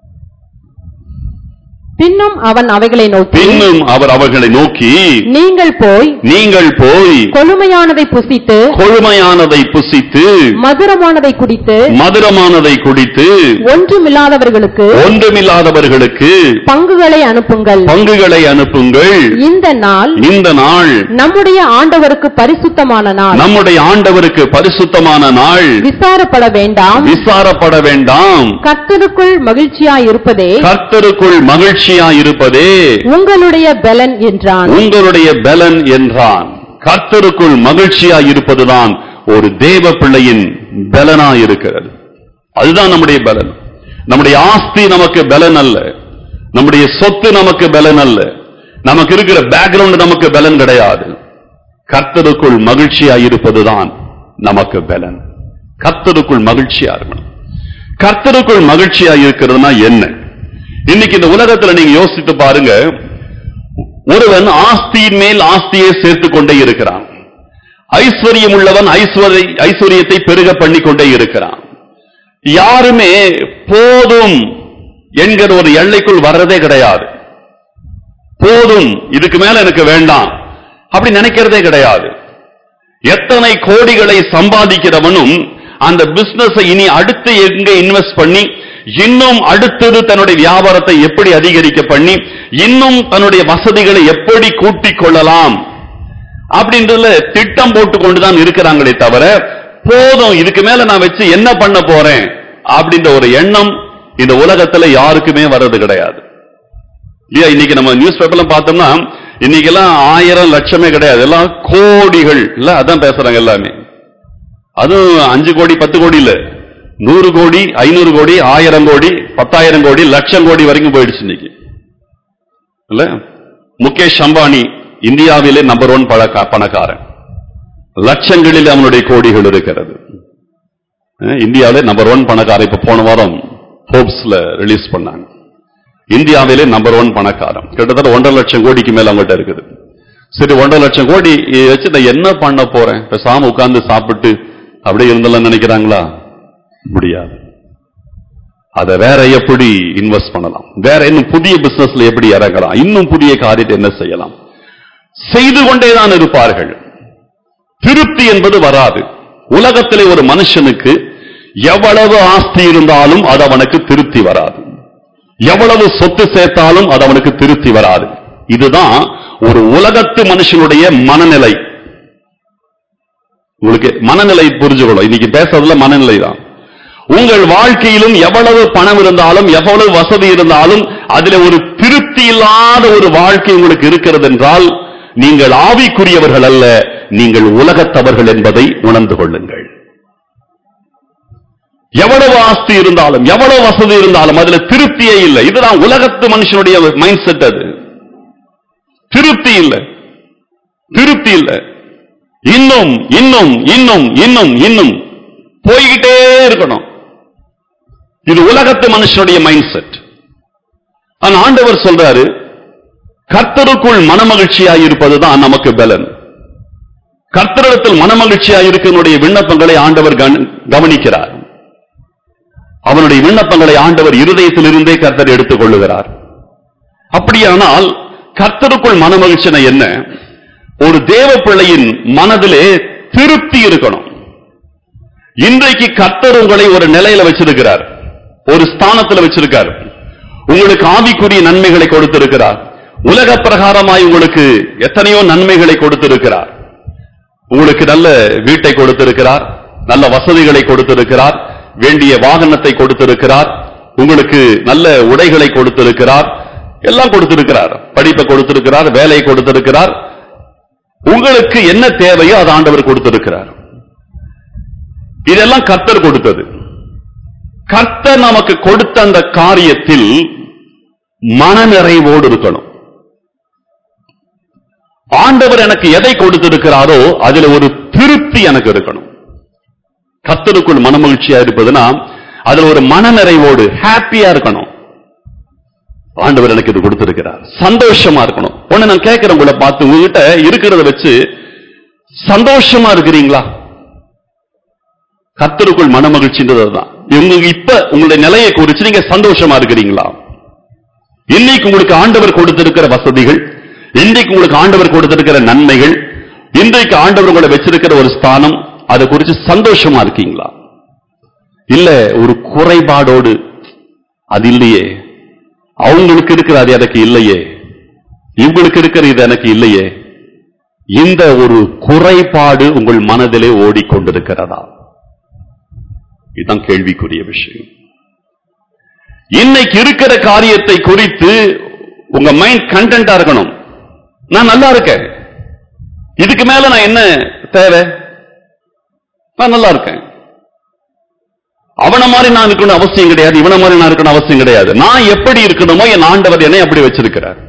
பின்னும் அவன் அவைகளை நோக்கி பின்னும் அவர் அவர்களை நோக்கி நீங்கள் போய் நீங்கள் போய் கொழுமையானதை புசித்து கொழுமையானதை புசித்து மதுரமானதை குடித்து மதுரமானதை குடித்து ஒன்றுமில்லாதவர்களுக்கு ஒன்றுமில்லாதவர்களுக்கு பங்குகளை அனுப்புங்கள் பங்குகளை அனுப்புங்கள். இந்த நாள் இந்த நாள் நம்முடைய ஆண்டவருக்கு பரிசுத்தமான நாள், நம்முடைய ஆண்டவருக்கு பரிசுத்தமான நாள், விசாரப்பட வேண்டாம், விசாரப்பட வேண்டாம், கர்த்தருக்குள் மகிழ்ச்சியாய் இருப்பதே கர்த்தருக்குள் மகிழ்ச்சியா இருப்பதே உங்களுடைய பலன் என்றான். உங்களுடைய பலன் என்றான். கர்த்தருக்குள் மகிழ்ச்சியா இருப்பதுதான் ஒரு தேவ பிள்ளையின் பலனா இருக்கிறது. அதுதான் நம்முடைய பலன். நம்முடைய ஆஸ்தி நமக்கு பலன் அல்ல, நம்முடைய சொத்து நமக்கு பலன் அல்ல, நமக்கு இருக்கிற பேக்ரவுண்ட் நமக்கு பலன் கிடையாது. கர்த்தருக்குள் மகிழ்ச்சியா இருப்பதுதான் நமக்கு பலன். கர்த்தருக்குள் மகிழ்ச்சியா இருக்கணும். கர்த்தருக்குள் மகிழ்ச்சியா இருக்கிறதுனா என்ன? இன்னைக்கு இந்த உலகத்துல நீங்க யோசித்து பாருங்க, ஒருவன் ஆஸ்தியின் மேல் ஆஸ்தியை சேர்த்துக் கொண்டே இருக்கிறான். ஐஸ்வர்யம் உள்ளவன் ஐஸ்வர்ய ஐஸ்வர்யத்தை பெருக பண்ணி கொண்டே இருக்கிறான். யாருமே போதும் என்கிற ஒரு எல்லைக்குள் வர்றதே கிடையாது. போதும், இதுக்கு மேல எனக்கு வேண்டாம் அப்படி நினைக்கிறதே கிடையாது. எத்தனை கோடிகளை சம்பாதிக்கிறவனும் அந்த பிசினஸ் இனி அடுத்து எங்க இன்வெஸ்ட் பண்ணி இன்னும் அடுத்தது தன்னுடைய வியாபாரத்தை எப்படி அதிகரிக்க பண்ணி இன்னும் தன்னுடைய வசதிகளை எப்படி கூட்டிக் கொள்ளலாம் அப்படின்றதுல திட்டம் போட்டு கொண்டுதான் இருக்கிறாங்களே தவிர, போதும் இதுக்கு மேல நான் வச்சு என்ன பண்ண போறேன் அப்படின்ற ஒரு எண்ணம் இந்த உலகத்துல யாருக்குமே வர்றது கிடையாது. இல்லையா? இன்னைக்கு நம்ம நியூஸ் பேப்பர்லாம் பார்த்தோம்னா இன்னைக்கு எல்லாம் ஆயிரம் லட்சமே கிடையாது, எல்லாம் கோடிகள் இல்ல, அதான் பேசுறாங்க எல்லாமே. அதுவும் அஞ்சு கோடி பத்து கோடி இல்ல, நூறு கோடி ஐநூறு கோடி ஆயிரம் கோடி பத்தாயிரம் கோடி லட்சம் கோடி வரைக்கும் போயிடுச்சு இன்னைக்கு இல்ல. முகேஷ் அம்பானி இந்தியாவிலே நம்பர் ஒன் பணக்காரன், லட்சங்களில் அவனுடைய கோடிகள் இருக்கிறது. இந்தியாவிலே நம்பர் ஒன் பணக்காரன். இப்ப போன வாரம் போர்ப்ஸ்ல ரிலீஸ் பண்ணாங்க. இந்தியாவிலே நம்பர் ஒன் பணக்காரன், கிட்டத்தட்ட ஒன்றரை லட்சம் கோடிக்கு மேல அவங்ககிட்ட இருக்குது. சரி, ஒன்றரை லட்சம் கோடி வச்சு நான் என்ன பண்ண போறேன், பேசாம உட்கார்ந்து சாப்பிட்டு அப்படியே இருந்தெல்லாம் நினைக்கிறாங்களா? முடியாது. அதை வேற எப்படி இன்வெஸ்ட் பண்ணலாம், வேற இன்னும் புதிய பிசினஸ்ல எப்படி இறங்கலாம், இன்னும் புதிய காரியத்தை என்ன செய்யலாம், செய்து கொண்டேதான் இருப்பார்கள். திருப்தி என்பது வராது. உலகத்திலே ஒரு மனுஷனுக்கு எவ்வளவு ஆஸ்தி இருந்தாலும் அது அவனுக்கு திருப்தி வராது. எவ்வளவு சொத்து சேர்த்தாலும் அது அவனுக்கு திருப்தி வராது. இதுதான் ஒரு உலகத்து மனுஷனுடைய மனநிலை. உங்களுக்கு மனநிலை புரிஞ்சுக்கணும். இன்னைக்கு பேசுறதுல மனநிலை தான். உங்கள் வாழ்க்கையிலும் எவ்வளவு பணம் இருந்தாலும் எவ்வளவு வசதி இருந்தாலும் அதில் ஒரு திருப்தி இல்லாத ஒரு வாழ்க்கை உங்களுக்கு இருக்கிறது என்றால் நீங்கள் ஆவிக்குரியவர்கள் அல்ல, நீங்கள் உலகத்தவர்கள் என்பதை உணர்ந்து கொள்ளுங்கள். எவ்வளவு ஆஸ்தி இருந்தாலும் எவ்வளவு வசதி இருந்தாலும் அதுல திருப்தியே இல்லை. இதுதான் உலகத்து மனுஷனுடைய மைண்ட் செட். அது திருப்தி இல்லை, திருப்தி இல்லை. இன்னும் இன்னும் இன்னும் இன்னும் இன்னும் போய்கிட்டே இருக்கணும். இது உலகத்து மனுஷனுடைய மைண்ட் செட். ஆண்டவர் சொல்றாரு, கர்த்தருக்குள் மனமகிழ்ச்சியாய் இருப்பதுதான் நமக்கு பலன். கர்த்தரிடத்தில் மனமகிழ்ச்சியாய் இருக்கிறனுடைய விண்ணப்பங்களை ஆண்டவர் கவனிக்கிறார். அவனுடைய விண்ணப்பங்களை ஆண்டவர் இருதயத்திலிருந்தே கர்த்தர் எடுத்துக் கொள்ளுகிறார். அப்படியானால் கர்த்தருக்குள் மனமகிழ்ச்சினா என்ன? ஒரு தேவ பிள்ளையின் மனதிலே திருப்தி இருக்கணும். இன்றைக்கு கர்த்தர் உங்களை ஒரு நிலையில வச்சிருக்கிறார், ஒரு ஸ்தானத்தில் வச்சிருக்கார். உங்களுக்கு ஆவிக்குரிய நன்மைகளை கொடுத்திருக்கிறார். உலக பிரகாரமாய் உங்களுக்கு எத்தனையோ நன்மைகளை கொடுத்திருக்கிறார். உங்களுக்கு நல்ல வீட்டை கொடுத்திருக்கிறார், நல்ல வசதிகளை கொடுத்திருக்கிறார், வேண்டிய வாகனத்தை கொடுத்திருக்கிறார், உங்களுக்கு நல்ல உடைகளை கொடுத்திருக்கிறார், எல்லாம் கொடுத்திருக்கிறார், படிப்பை கொடுத்திருக்கிறார், வேலையை கொடுத்திருக்கிறார். உங்களுக்கு என்ன தேவையோ அதை ஆண்டவர் கொடுத்திருக்கிறார். இதெல்லாம் கர்த்தர் கொடுத்தது. கர்த்தர் நமக்கு கொடுத்த அந்த காரியத்தில் மனநிறைவோடு இருக்கணும். ஆண்டவர் எனக்கு எதை கொடுத்திருக்கிறாரோ அதில் ஒரு திருப்தி எனக்கு இருக்கணும். கர்த்தருக்குள் மனமகிழ்ச்சியா இருப்பதுன்னா அதுல ஒரு மனநிறைவோடு ஹாப்பியா இருக்கணும். ஆண்டவர் எனக்கு இது கொடுத்திருக்கிறார், சந்தோஷமா இருக்கணும். ஒண்ணு நான் கேட்கிறேன், உங்களை பார்த்து, உங்ககிட்ட இருக்கிறத வச்சு சந்தோஷமா இருக்கிறீங்களா? கர்த்தருக்குள் மனமகிழ்ச்சின்றதுதான். இப்ப உங்களுடைய நிலையை குறிச்சு நீங்க சந்தோஷமா இருக்கிறீங்களா? இன்னைக்கு உங்களுக்கு ஆண்டவர் கொடுத்திருக்கிற வசதிகள், இன்றைக்கு உங்களுக்கு ஆண்டவர் கொடுத்திருக்கிற நன்மைகள், இன்றைக்கு ஆண்டவர் உங்களை வச்சிருக்கிற ஒரு ஸ்தானம், அதை குறித்து சந்தோஷமா இருக்கீங்களா? இல்ல ஒரு குறைபாடோடு, அது இல்லையே, அவங்களுக்கு இருக்கிற அது எனக்கு இல்லையே, இவங்களுக்கு இருக்கிற இது எனக்கு இல்லையே, இந்த ஒரு குறைபாடு உங்கள் மனதிலே ஓடிக்கொண்டிருக்கிறதா? இதுதான் கேள்விக்குரிய விஷயம். இன்னைக்கு இருக்கிற காரியத்தை குறித்து உங்க மைண்ட் கண்டென்ட்டா இருக்கணும். நான் நல்லா இருக்கேன், இதுக்கு மேல நான் என்ன தேவை? நான் நல்லா இருக்கேன். அவன மாதிரி நான் இருக்கணும் அவசியம் கிடையாது, இவன மாதிரி நான் இருக்கணும் அவசியம் கிடையாது. நான் எப்படி இருக்கணுமோ என் ஆண்டவர் என்னை அப்படி வச்சிருக்கிறார்.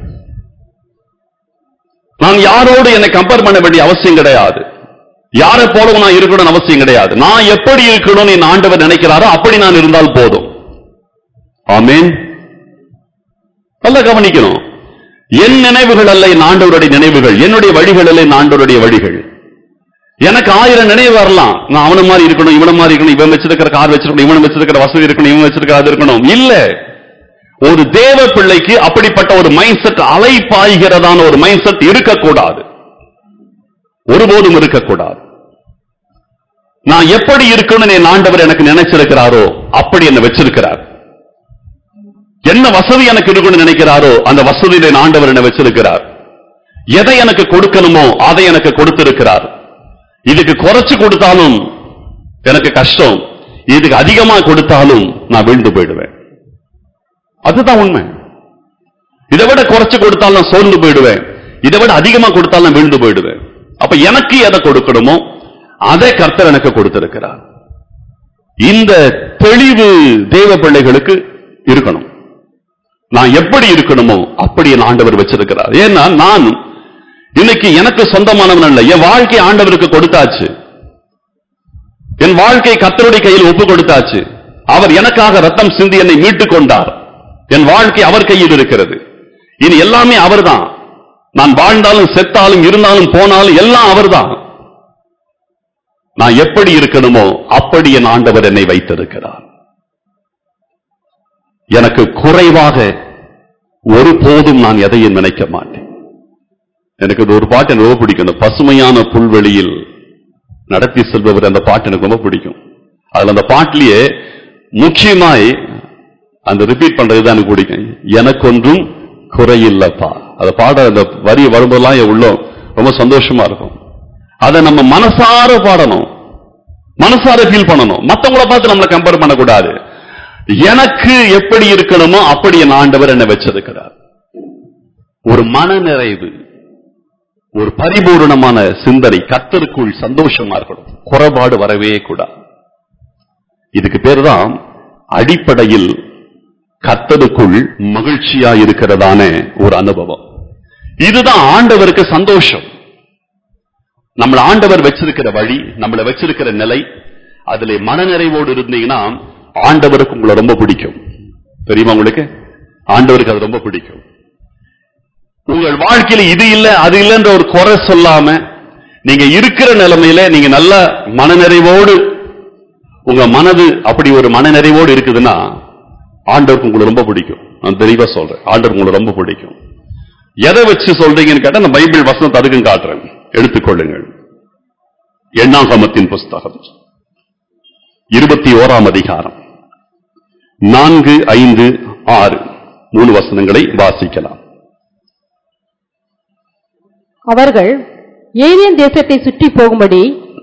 நான் யாரோடு என்னை கம்பேர் பண்ண வேண்டிய அவசியம் கிடையாது, யாரை போலவும் நான் இருக்கணும்னு அவசியம் கிடையாது. நான் எப்படி இருக்கணும்னு என் ஆண்டவர் நினைக்கிறாரோ அப்படி நான் இருந்தால் போதும். ஆமென். நல்லா கவனிக்கணும். என் நினைவுகள் அல்ல என் ஆண்டவருடைய நினைவுகள், என்னுடைய வழிகள் அல்ல என் ஆண்டவருடைய வழிகள். எனக்கு ஆயிரம் நினைவு வரலாம், நான் அவன மாதிரி இருக்கணும், இவன மாதிரி இருக்கணும், இவன் வச்சிருக்கிற கார் வச்சிருக்கணும், இவன் வச்சிருக்கிற வசதி இருக்கணும், இவன் வச்சிருக்கிற அது இருக்கணும். இல்ல, ஒரு தேவ பிள்ளைக்கு அப்படிப்பட்ட ஒரு மைண்ட் செட், அலை பாய்கிறதான ஒரு மைண்ட் செட் இருக்கக்கூடாது, ஒருபோதும் இருக்கக்கூடாது. நான் எப்படி இருக்கணும்னு என் ஆண்டவர் எனக்கு நினைச்சிருக்கிறாரோ அப்படி என்ன வச்சிருக்கிறார். என்ன வசதி எனக்கு இருக்கணும்னு நினைக்கிறாரோ அந்த வசதியில என் ஆண்டவர் என்ன வச்சிருக்கிறார். எதை எனக்கு கொடுக்கணுமோ அதை எனக்கு கொடுத்திருக்கிறார். இதுக்கு குறைச்சு கொடுத்தாலும் எனக்கு கஷ்டம், இதுக்கு அதிகமா கொடுத்தாலும் நான் வீழ்ந்து போயிடுவேன். அதுதான் உண்மை. இதை விட குறைச்சு கொடுத்தாலும் நான் சோர்ந்து போயிடுவேன், இதை விட அதிகமா கொடுத்தாலும் நான் வீழ்ந்து போயிடுவேன். அப்ப எனக்கு எதை கொடுக்கணுமோ அதை கர்த்தர் எனக்கு கொடுத்திருக்கிறார். இந்த தெளிவு தேவ பிள்ளைகளுக்கு இருக்கணும். நான் எப்படி இருக்கணுமோ அப்படி என் ஆண்டவர் வச்சிருக்கிறார். ஏன்னா நான் இன்னைக்கு எனக்கு சொந்தமானவன் அல்ல, என் வாழ்க்கை ஆண்டவருக்கு கொடுத்தாச்சு. என் வாழ்க்கை கர்த்தருடைய கையில் ஒப்பு கொடுத்தாச்சு. அவர் எனக்காக ரத்தம் சிந்தி என்னை மீட்டுக் கொண்டார். என் வாழ்க்கை அவர் கையில் இருக்கிறது. இனி எல்லாமே அவர்தான். நான் வாழ்ந்தாலும் செத்தாலும் இருந்தாலும் போனாலும் எல்லாம் அவர்தான். நான் எப்படி இருக்கணுமோ அப்படி என் ஆண்டவர் என்னை வைத்திருக்கிறார். எனக்கு குறைவாக ஒருபோதும் நான் எதையும் நினைக்க மாட்டேன். எனக்கு ஒரு பாட்டு ரொம்ப பிடிக்கணும். பசுமையான புல்வெளியில் நடத்தி செல்பவர் அந்த பாட்டு எனக்கு ரொம்ப பிடிக்கும். அதுல அந்த பாட்டிலேயே முக்கியமாய் அந்த ரிப்பீட் பண்றதுதான் எனக்கு பிடிக்கும். எனக்கு ஒன்றும் குறையில்லப்பா. அதை பாட அந்த வரி வரும்போதெல்லாம் என் உள்ளம் ரொம்ப சந்தோஷமா இருக்கும். அதை நம்ம மனசார பாடணும், மனசார ஃபீல் பண்ணணும். மத்தவங்கள பார்த்து நம்மளை கம்பேர் பண்ணக்கூடாது. எனக்கு எப்படி இருக்கணுமோ அப்படி என் ஆண்டவர் என்னை வச்சிருக்கிறார். ஒரு மன நிறைவு, ஒரு பரிபூர்ணமான சிந்தனை, கர்த்தருக்குள் சந்தோஷமா இருக்கணும், குறைபாடு வரவே கூடாது. இதுக்கு பேர் தான் அடிப்படையில் கர்த்தருக்குள் மகிழ்ச்சியா இருக்கிறதான ஒரு அனுபவம். இதுதான் ஆண்டவருக்கு சந்தோஷம். நம்மள ஆண்டவர் வச்சிருக்கிற வழி, நம்மள வச்சிருக்கிற நிலை, அதுல மனநிறைவோடு இருந்தீங்கன்னா ஆண்டவருக்கு உங்களை ரொம்ப பிடிக்கும். தெரியுமா உங்களுக்கு? ஆண்டவருக்கு அது ரொம்ப பிடிக்கும். உங்கள் வாழ்க்கையில இது இல்ல அது இல்லைன்ற ஒரு குறை சொல்லாம நீங்க இருக்கிற நிலைமையில நீங்க நல்ல மனநிறைவோடு, உங்க மனது அப்படி ஒரு மனநிறைவோடு இருக்குதுன்னா ஆண்டவருக்கு உங்களை ரொம்ப பிடிக்கும். நான் தெளிவா சொல்றேன், ஆண்டவருக்கு உங்களை ரொம்ப பிடிக்கும். எதை வச்சு சொல்றீங்கன்னு கேட்டா நான் பைபிள் வசனத்தை அதுக்கும் காட்டுறேன், எடுத்துக்கொள்ளுங்கள். எண்ணாகமத்தின் புஸ்தகம் இருபத்தி ஓராம் அதிகாரம் நான்கு ஐந்து ஆறு மூணு வசனங்களை வாசிக்கலாம். அவர்கள் ஏதேன் தேசத்தை சுற்றி போகும்படி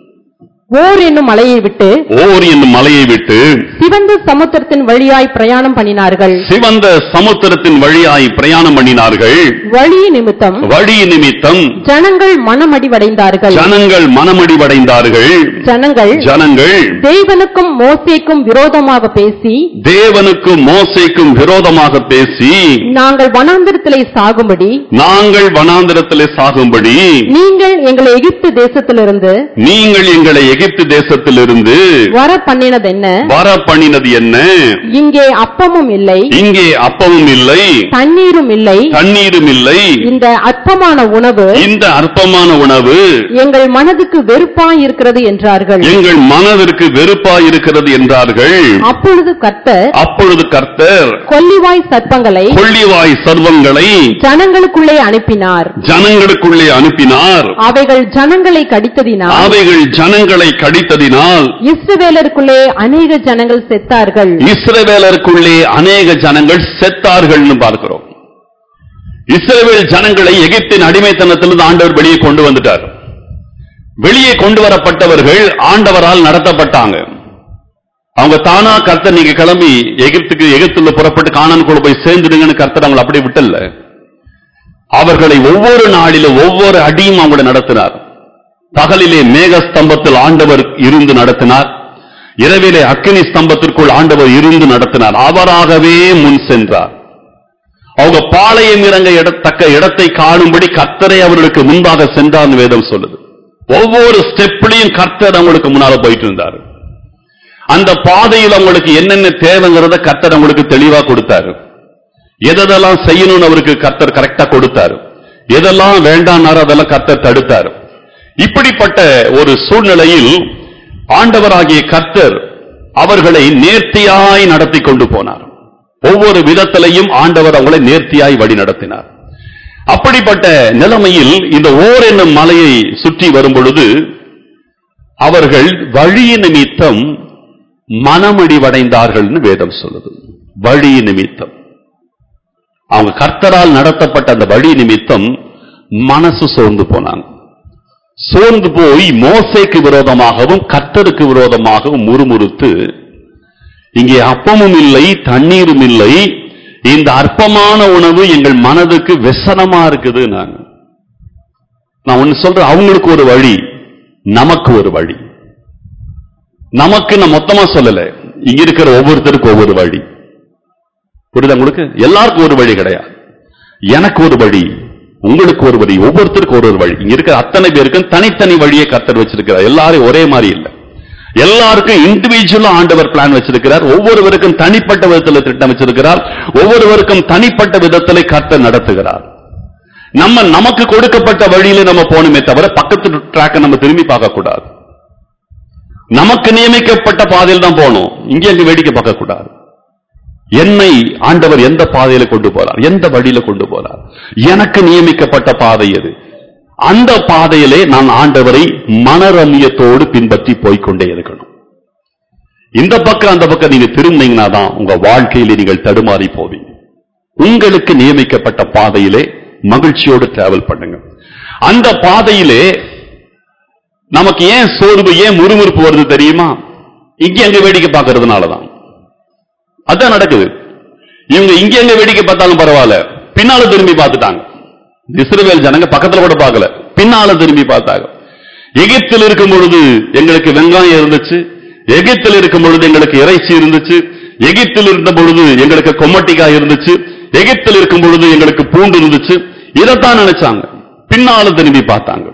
ஓர் என்னும் மலையை விட்டு ஓர் என்னும் மலையை விட்டு சிவந்த சமுத்திரத்தின் வழியாய் பிரயாணம் பண்ணினார்கள். சிவந்த சமுத்திரத்தின் வழியாய் பிரயாணம் பண்ணினார்கள். வழி நிமித்தம் வழி நிமித்தம் ஜனங்கள் மனமடிவடைந்தார்கள். ஜனங்கள் மனமடிவடைந்தார்கள். ஜனங்கள் ஜனங்கள் தேவனுக்கும் மோசேக்கும் விரோதமாக பேசி தேவனுக்கும் மோசேக்கும் விரோதமாக பேசி நாங்கள் வனாந்திரத்திலே சாகும்படி நாங்கள் வனாந்திரத்திலே சாகும்படி நீங்கள் எங்களை எகிப்து தேசத்திலிருந்து நீங்கள் எங்களை எகிப்து தேசத்திலிருந்து வர பண்ணினது என்ன வர பண்ணினது என்ன? இங்கே அப்பமும் இல்லை, இங்கே அப்பமும் இல்லை, தண்ணீரும் இல்லை, தண்ணீரும் இல்லை. இந்த அற்பமான உணவு இந்த அற்பமான உணவு எங்கள் மனதுக்கு வெறுப்பாய் இருக்கிறது என்றார்கள். எங்கள் மனதிற்கு வெறுப்பாய் இருக்கிறது என்றார்கள். அப்பொழுது கர்த்தர் அப்பொழுது கர்த்தர் கொல்லிவாய் சர்ப்பங்களை கொள்ளிவாய் சர்வங்களை ஜனங்களுக்குள்ளே அனுப்பினார். ஜனங்களுக்குள்ளே அனுப்பினார். அவைகள் ஜனங்களை கடித்ததினால் அவைகள் ஜனங்களை கடித்ததினால் இஸ்ரவேலருக்குள்ளே அநேக ஜனங்கள் செத்தார்கள். இஸ்ரவேலருக்குள்ளே அநேக ஜனங்கள் செத்தார்கள் பார்க்கிறோம். இஸ்ரவேல் ஜனங்களை எகிப்தின் அடிமைத்தனத்திலிருந்து ஆண்டவர் வெளியே கொண்டு வந்துட்டார். வெளியே கொண்டு வரப்பட்டவர்கள் ஆண்டவரால் நடத்தப்பட்டாங்க. அவங்க தானா கர்த்தர் நீங்க கிளம்பி எகிப்துக்கு எகிப்துல புறப்பட்டு கானானுக்குள்ள போய் சேர்ந்துடுங்கன்னு கர்த்தர் அவங்களை அப்படியே விட்டல்ல. அவர்களை ஒவ்வொரு நாளிலும் ஒவ்வொரு அடியும் அவங்களை நடத்தினார். பகலிலே மேக ஸ்தம்பத்தில் ஆண்டவர் இருந்து நடத்தினார். இரவிலே அக்கினி ஸ்தம்பத்திற்குள் ஆண்டவர் இருந்து நடத்தினார். அவராகவே முன் சென்றார். அவங்க பாளையம் இறங்க தக்க இடத்தை காணும்படி கர்த்தரை அவர்களுக்கு முன்பாக சென்றார் வேதம் சொல்லுது. ஒவ்வொரு ஸ்டெப்லையும் கர்த்தர் அவங்களுக்கு முன்னால போயிட்டு இருந்தார். அந்த பாதையில் அவங்களுக்கு என்னென்ன தேவைங்கிறத கர்த்தர் அவங்களுக்கு தெளிவா கொடுத்தாரு. எதெல்லாம் செய்யணும்னு அவருக்கு கர்த்தர் கரெக்டா கொடுத்தாரு. எதெல்லாம் வேண்டாம்னாரு அதெல்லாம் கர்த்தர் தடுத்தாரு. இப்படிப்பட்ட ஒரு சூழ்நிலையில் ஆண்டவராகிய கர்த்தர் அவர்களை நேர்த்தியாய் நடத்தி கொண்டு போனார். ஒவ்வொரு விதத்திலையும் ஆண்டவர் அவங்களை நேர்த்தியாய் வழி நடத்தினார். அப்படிப்பட்ட நிலைமையில் இந்த ஓர் என்னும் மலையை சுற்றி வரும் பொழுது அவர்கள் வழி நிமித்தம் மனமடிவடைந்தார்கள் வேதம் சொல்லுது. வழி நிமித்தம் அவங்க கர்த்தரால் நடத்தப்பட்ட அந்த வழி நிமித்தம் மனசு சோர்ந்து போனாங்க. சோர்ந்து போய் மோசேக்கு விரோதமாகவும் கர்த்தருக்கு விரோதமாகவும் முறுமுறுத்து, இங்கே அப்பமும் இல்லை தண்ணீரும் இல்லை, இந்த அற்பமான உணவு எங்கள் மனதுக்கு விசனமா இருக்குது. நான் நான் ஒன்னு சொல்றேன், அவங்களுக்கு ஒரு வழி, நமக்கு ஒரு வழி. நமக்கு நான் மொத்தமா சொல்லல, இங்க இருக்கிற ஒவ்வொருத்தருக்கும் ஒவ்வொரு வழி. புரியுதா உங்களுக்கு? எல்லாருக்கும் ஒரு வழி கிடையாது. எனக்கு ஒரு வழி, உங்களுக்கு ஒரு வழி, ஒவ்வொருத்தருக்கும் ஒரு ஒரு வழி. இங்க இருக்கிற அத்தனை பேருக்கும் தனித்தனி வழியை கர்த்தர் வச்சிருக்கிறார். எல்லாரும் ஒரே மாதிரி இல்லை. எல்லாருக்கும் இண்டிவிஜுவலா ஆண்டவர் பிளான் வச்சிருக்கிறார். ஒவ்வொருவருக்கும் தனிப்பட்ட விதத்தில் திட்டம் வச்சிருக்கிறார். ஒவ்வொருவருக்கும் தனிப்பட்ட விதத்தில் கர்த்தர் நடத்துகிறார். நம்ம நமக்கு கொடுக்கப்பட்ட வழியில நம்ம போகணுமே தவிர பக்கத்து ட்ராக்கை நம்ம திரும்பி பார்க்க கூடாது. நமக்கு நியமிக்கப்பட்ட பாதையில் தான் போகணும். இங்கே அங்க வேடிக்கை பார்க்க கூடாது. என்னை ஆண்டவர் எந்த பாதையில கொண்டு போறார், எந்த வழியில கொண்டு போறார், எனக்கு நியமிக்கப்பட்ட பாதை எது, அந்த பாதையிலே நான் ஆண்டவரை மனரமியத்தோடு பின்பற்றி போய்கொண்டே இருக்கணும். இந்த பக்கம் அந்த பக்கம் நீங்க திரும்பினீங்கன்னா தான் உங்க வாழ்க்கையிலே நீங்கள் தடுமாறி போவீங்க. உங்களுக்கு நியமிக்கப்பட்ட பாதையிலே மகிழ்ச்சியோடு டிராவல் பண்ணுங்க. அந்த பாதையிலே நமக்கு ஏன் சோர்வு, ஏன் முறுமுறுப்பு வருது தெரியுமா? இங்க அங்க வேடிக்கை பார்க்கறதுனாலதான். அதான் நடக்குது. இவங்க இங்க எங்க வேடிக்கை பார்த்தாலும் பரவாயில்ல, பின்னால திரும்பி பார்த்துட்டாங்க. இஸ்ரவேல் ஜனங்க பக்கத்துல கூட பார்க்கல, பின்னால திரும்பி பார்த்தாங்க. எகிப்தில் இருக்கும் பொழுது எங்களுக்கு வெங்காயம் இருந்துச்சு, எகிப்தில் இருக்கும் பொழுது எங்களுக்கு இறைச்சி இருந்துச்சு, எகிப்தில் இருந்த பொழுது எங்களுக்கு கொம்மட்டிக்காய் இருந்துச்சு, எகிப்தில் இருக்கும் பொழுது எங்களுக்கு பூண்டு இருந்துச்சு. இதைத்தான் நினைச்சாங்க. பின்னால திரும்பி பார்த்தாங்க.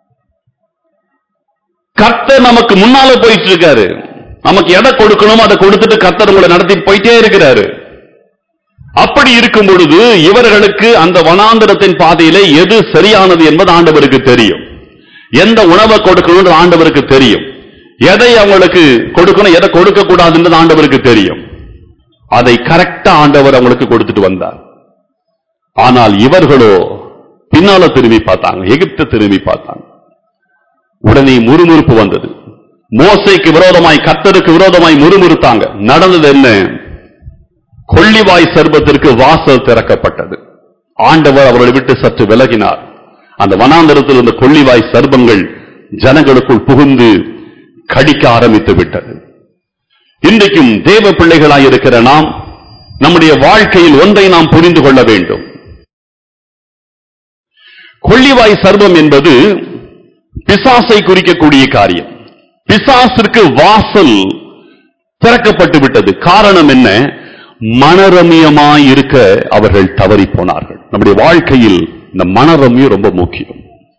கர்த்தர் நமக்கு முன்னால போயிட்டு இருக்காரு. நமக்கு எதை கொடுக்கணுமோ அதை கொடுத்துட்டு கர்த்தர் உங்களை நடத்திட்டு போயிட்டே இருக்கிறாரு. அப்படி இருக்கும் பொழுது இவர்களுக்கு அந்த வனாந்தரத்தின் பாதையிலே எது சரியானது என்பது ஆண்டவருக்கு தெரியும். எந்த உணவை கொடுக்கணும் ஆண்டவருக்கு தெரியும். எதை அவங்களுக்கு கொடுக்கணும், எதை கொடுக்க கூடாதுன்றது ஆண்டவருக்கு தெரியும். அதை கரெக்டா ஆண்டவர் அவங்களுக்கு கொடுத்துட்டு வந்தார். ஆனால் இவர்களோ பின்னால திரும்பி பார்த்தாங்க, எகிப்தை திரும்பி பார்த்தாங்க. உடனே முறுமுறுப்பு வந்தது. மோசேக்கு விரோதமாய், கர்த்தருக்கு விரோதமாய் முறுமுறுத்தாங்க. நடந்தது என்ன? கொள்ளிவாய் சர்ப்பத்திற்கு வாசல் திறக்கப்பட்டது. ஆண்டவர் அவர்களை விட்டு சற்று விலகினார். அந்த வனாந்தரத்தில் இருந்த கொள்ளிவாய் சர்ப்பங்கள் ஜனங்களுக்குள் புகுந்து கடிக்க ஆரம்பித்து விட்டது. இன்றைக்கும் தேவ பிள்ளைகளாய் இருக்கிற நாம் நம்முடைய வாழ்க்கையில் ஒன்றை நாம் புரிந்து கொள்ள வேண்டும். கொள்ளிவாய் சர்ப்பம் என்பது பிசாசை குறிக்கக்கூடிய காரியம். பிசாசிற்கு வாசல் திறக்கப்பட்டு விட்டது. காரணம் என்ன? மனரமியமாய் இருக்க அவர்கள் தவறி போனார்கள். நம்முடைய வாழ்க்கையில் இந்த மனரமியம் ரொம்ப முக்கியம்.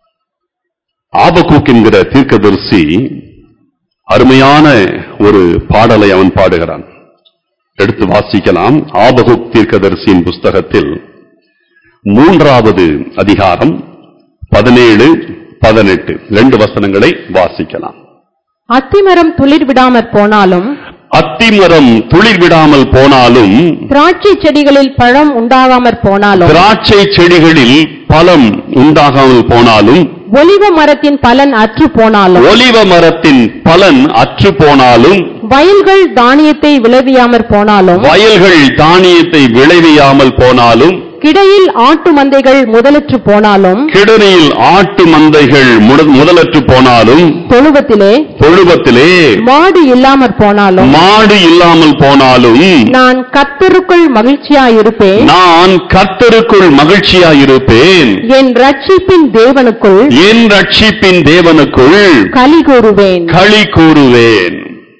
ஆபக்கூக் என்கிற தீர்க்கதரிசி அருமையான ஒரு பாடலை அவன் பாடுகிறான். எடுத்து வாசிக்கலாம். ஆபக்கூக் தீர்க்கதரிசியின் புஸ்தகத்தில் மூன்றாவது அதிகாரம் பதினேழு பதினெட்டு ரெண்டு வசனங்களை வாசிக்கலாம். அத்திமரம் துளிர் விடாமற் போனாலும் அத்திமரம் துளிர் விடாமல் போனாலும், திராட்சை செடிகளில் பழம் உண்டாகாமற் போனாலும், திராட்சை செடிகளில் பழம் உண்டாகாமல் போனாலும், ஒலிவ மரத்தின் பலன் அற்று போனாலும், ஒலிவ மரத்தின் பலன் அற்று போனாலும், வயல்கள் தானியத்தை விளைவியாமற் போனாலும், வயல்கள் தானியத்தை விளைவியாமல் போனாலும், கிடையில் ஆட்டு மந்தைகள் முதலற்று போனாலும், கிடரியில் ஆட்டு மந்தைகள் முதலற்று போனாலும், தொழுவத்திலே தொழுவத்திலே மாடு இல்லாமற் போனாலும், மாடு இல்லாமல் போனாலும், நான் கர்த்தருக்குள் மகிழ்ச்சியாயிருப்பேன், நான் கர்த்தருக்குள் மகிழ்ச்சியாயிருப்பேன், என் ரட்சிப்பின் தேவனுக்குள், என் ரட்சிப்பின் தேவனுக்குள் களி கூறுவேன், களி கூறுவேன்.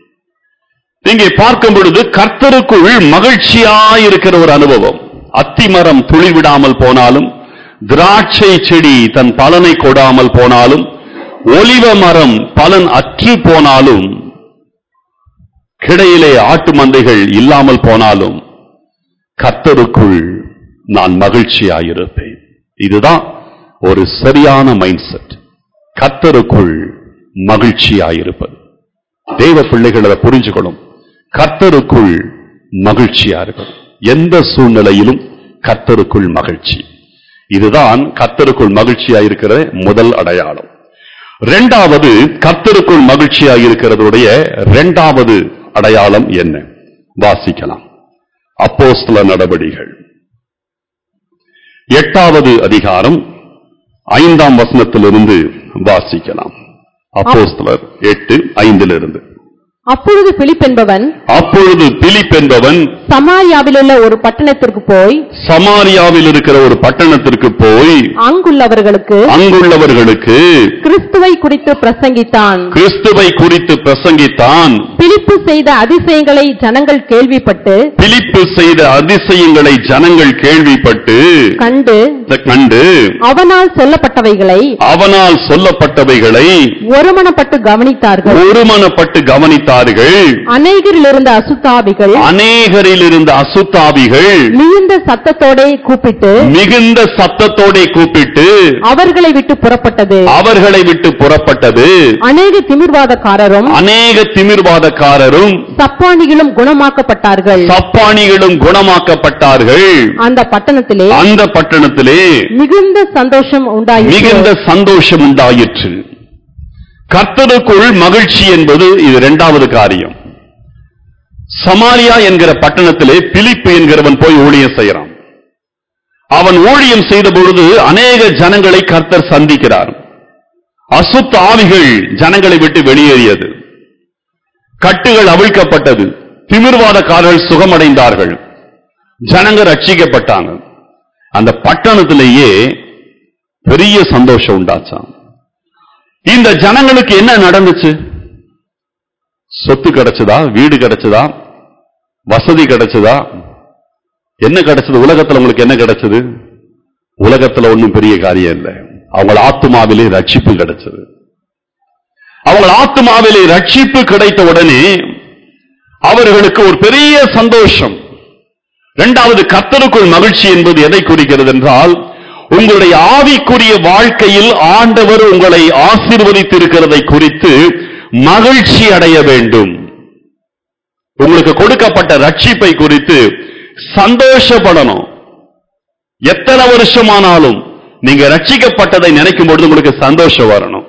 இங்கே பார்க்கும் பொழுது கர்த்தருக்குள் மகிழ்ச்சியாயிருக்கிற ஒரு அனுபவம். அத்திமரம் துளிர் விடாமல் போனாலும், திராட்சை செடி தன் பலனை கொடாமல் போனாலும், ஒலிவ மரம் பலன் அற்று போனாலும், கிடையிலே ஆட்டு மந்தைகள் இல்லாமல் போனாலும், கர்த்தருக்குள் நான் மகிழ்ச்சியாயிருப்பேன். இதுதான் ஒரு சரியான மைண்ட் செட். கர்த்தருக்குள் மகிழ்ச்சியாயிருப்பது. தேவ பிள்ளைகள் அதை புரிஞ்சுக்கணும். கர்த்தருக்குள் மகிழ்ச்சியா இருக்கணும். எந்த சூழ்நிலையிலும் கர்த்தருக்குள் மகிழ்ச்சி. இதுதான் கர்த்தருக்குள் மகிழ்ச்சியா இருக்கிற முதல் அடையாளம். இரண்டாவது, கர்த்தருக்குள் மகிழ்ச்சியா இருக்கிறதுடைய இரண்டாவது அடையாளம் என்ன? வாசிக்கலாம். அப்போஸ்தல நடபடிகள் எட்டாவது அதிகாரம் ஐந்தாம் வசனத்திலிருந்து வாசிக்கலாம். அப்போஸ்தலர் எட்டு ஐந்திலிருந்து. அப்பொழுது பிலிப் என்பவன் அப்பொழுது பிலிப் என்பவன் சமாரியாவிலுள்ள ஒரு பட்டணத்திற்கு போய் சமாரியாவில் இருக்கிற ஒரு பட்டணத்திற்கு போய் அங்குள்ளவர்களுக்கு அங்குள்ளவர்களுக்கு கிறிஸ்துவை குறித்து பிரசங்கித்தான். கிறிஸ்துவை குறித்து பிரசங்கித்தான். பிலிப்பு செய்த அதிசயங்களை ஜனங்கள் கேள்விப்பட்டு பிலிப்பு செய்த அதிசயங்களை ஜனங்கள் கேள்விப்பட்டு கண்டு கண்டு அவனால் சொல்லப்பட்டவைகளை அவனால் சொல்லப்பட்டவைகளை ஒருமனப்பட்டு கவனித்தார்கள் ஒருமனப்பட்டு கவனித்தார்கள் பட்டார்கள். அநேகரில் இருந்த அசுத்தாவிகள் அநேகரில் இருந்த அசுத்தாவிகள் மிகுந்த சத்தத்தோடே கூப்பிட்டு மிகுந்த சத்தத்தோடே கூப்பிட்டு அவர்களை விட்டு புறப்பட்டது. அவர்களை விட்டு புறப்பட்டது. அநேக திமிர்வாதக்காரரும் அநேக திமிர்வாதக்காரரும் சப்பானிகளும் குணமாக்கப்பட்டார்கள். சப்பானிகளும் குணமாக்கப்பட்டார்கள். அந்த பட்டணத்திலே அந்த பட்டணத்திலே மிகுந்த சந்தோஷம் உண்டாயிற்று. மிகுந்த சந்தோஷம் உண்டாயிற்று. கர்த்தருக்குள் மகிழ்ச்சி என்பது இது இரண்டாவது காரியம். சமாரியா என்கிற பட்டணத்திலே பிலிப்பு என்கிறவன் போய் ஊழியம் செய்கிறான். அவன் ஊழியம் செய்த பொழுது அநேக ஜனங்களை கர்த்தர் சந்திக்கிறார். அசுத்த ஆவிகள் ஜனங்களை விட்டு வெளியேறியது. கட்டுகள் அவிழ்க்கப்பட்டது. திமிர்வாதக்காரர்கள் சுகமடைந்தார்கள். ஜனங்கள் ரட்சிக்கப்பட்டாங்க. அந்த பட்டணத்திலேயே பெரிய சந்தோஷம் உண்டாச்சாம். இந்த ஜனங்களுக்கு என்ன நடந்துச்சு? சொத்து கிடைச்சதா? வீடு கிடைச்சதா? வசதி கிடைச்சதா? என்ன கிடைச்சது? உலகத்துல உங்களுக்கு என்ன கிடைச்சது? உலகத்துல ஒன்றும் பெரிய காரியம் இல்லை. அவங்க ஆத்துமாவிலே ரட்சிப்பு கிடைச்சது. அவங்க ஆத்துமாவிலே ரட்சிப்பு கிடைத்த உடனே அவர்களுக்கு ஒரு பெரிய சந்தோஷம். இரண்டாவது, கர்த்தருக்குள் மகிழ்ச்சி என்பது எதை குறிக்கிறது என்றால், உங்களுடைய ஆவிக்குரிய வாழ்க்கையில் ஆண்டவர் உங்களை ஆசீர்வதித்திருக்கிறதை குறித்து மகிழ்ச்சி அடைய வேண்டும். உங்களுக்கு கொடுக்கப்பட்ட ரட்சிப்பை குறித்து சந்தோஷப்படணும். எத்தனை வருஷமானாலும் நீங்க ரட்சிக்கப்பட்டதை நினைக்கும் பொழுது உங்களுக்கு சந்தோஷம் வரணும்.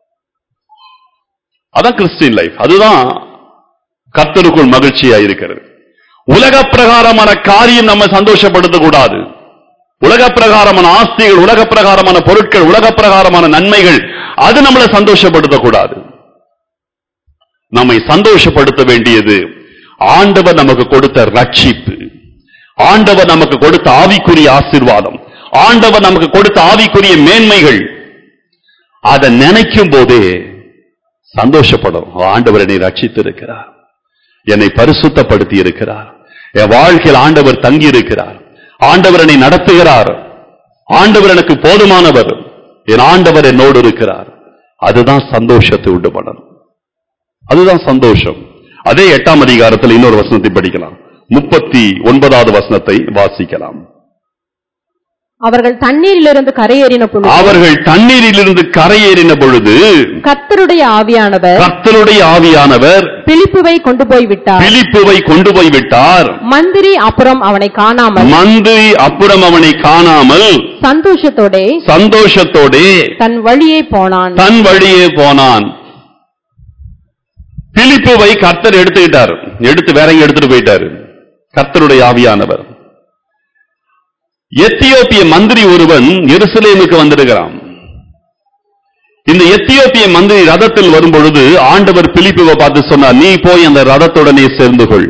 அதான் கிறிஸ்டியன் லைஃப். அதுதான் கர்த்தருக்குள் மகிழ்ச்சியா இருக்கிறது. உலக பிரகாரமான காரியம் நம்ம சந்தோஷப்படுத்த கூடாது. உலக பிரகாரமான ஆஸ்திகள், உலக பிரகாரமான பொருட்கள், உலக பிரகாரமான நன்மைகள், அது நம்மளை சந்தோஷப்படுத்த கூடாது. நம்மை சந்தோஷப்படுத்த வேண்டியது ஆண்டவர் நமக்கு கொடுத்த ரட்சிப்பு, ஆண்டவர் நமக்கு கொடுத்த ஆவிக்குரிய ஆசீர்வாதம், ஆண்டவர் நமக்கு கொடுத்த ஆவிக்குரிய மேன்மைகள். அதை நினைக்கும் போதே சந்தோஷப்படும். ஆண்டவர் என்னை ரட்சித்திருக்கிறார், என்னை பரிசுத்தப்படுத்தி இருக்கிறார், என் வாழ்க்கையில் ஆண்டவர் தங்கி இருக்கிறார், ஆண்டவர் என்னை நடத்துகிறார், ஆண்டவர் எனக்கு போதுமானவர், என் ஆண்டவர் என்னோடு இருக்கிறார். அதுதான் சந்தோஷத்தை உண்டு பண்ணணும். அதுதான் சந்தோஷம். அதே எட்டாம் அதிகாரத்தில் இன்னொரு வசனத்தை படிக்கலாம். முப்பத்தி ஒன்பதாவது வசனத்தை வாசிக்கலாம். அவர்கள் தண்ணீரிலிருந்து கரையேறின பொழுது அவர்கள் தண்ணீரிலிருந்து கரையேறின பொழுது கர்த்தருடைய ஆவியானவர் கர்த்தருடைய ஆவியானவர் பிலிப்புவை கொண்டு போய் விட்டார். பிலிப்புவை கொண்டு போய் விட்டார். மந்திரி அப்புறம் அவனை காணாமல் மந்திரி அப்புறம் அவனை காணாமல் சந்தோஷத்தோடே சந்தோஷத்தோடே தன் வழியே போனான். தன் வழியே போனான். பிலிப்புவை கர்த்தர் எடுத்துக்கிட்டார். எடுத்து வேற எங்க எடுத்துட்டு போயிட்டாரு? கர்த்தருடைய ஆவியானவர். எத்தியோப்பிய மந்திரி ஒருவன் எருசலேமுக்கு வந்திருக்கிறான். இந்த எத்தியோப்பிய மந்திரி ரதத்தில் வரும் பொழுது ஆண்டவர் பிலிப்புவை பார்த்து சொன்னார், நீ போய் அந்த ரதத்துடனே சேர்ந்து கொள்.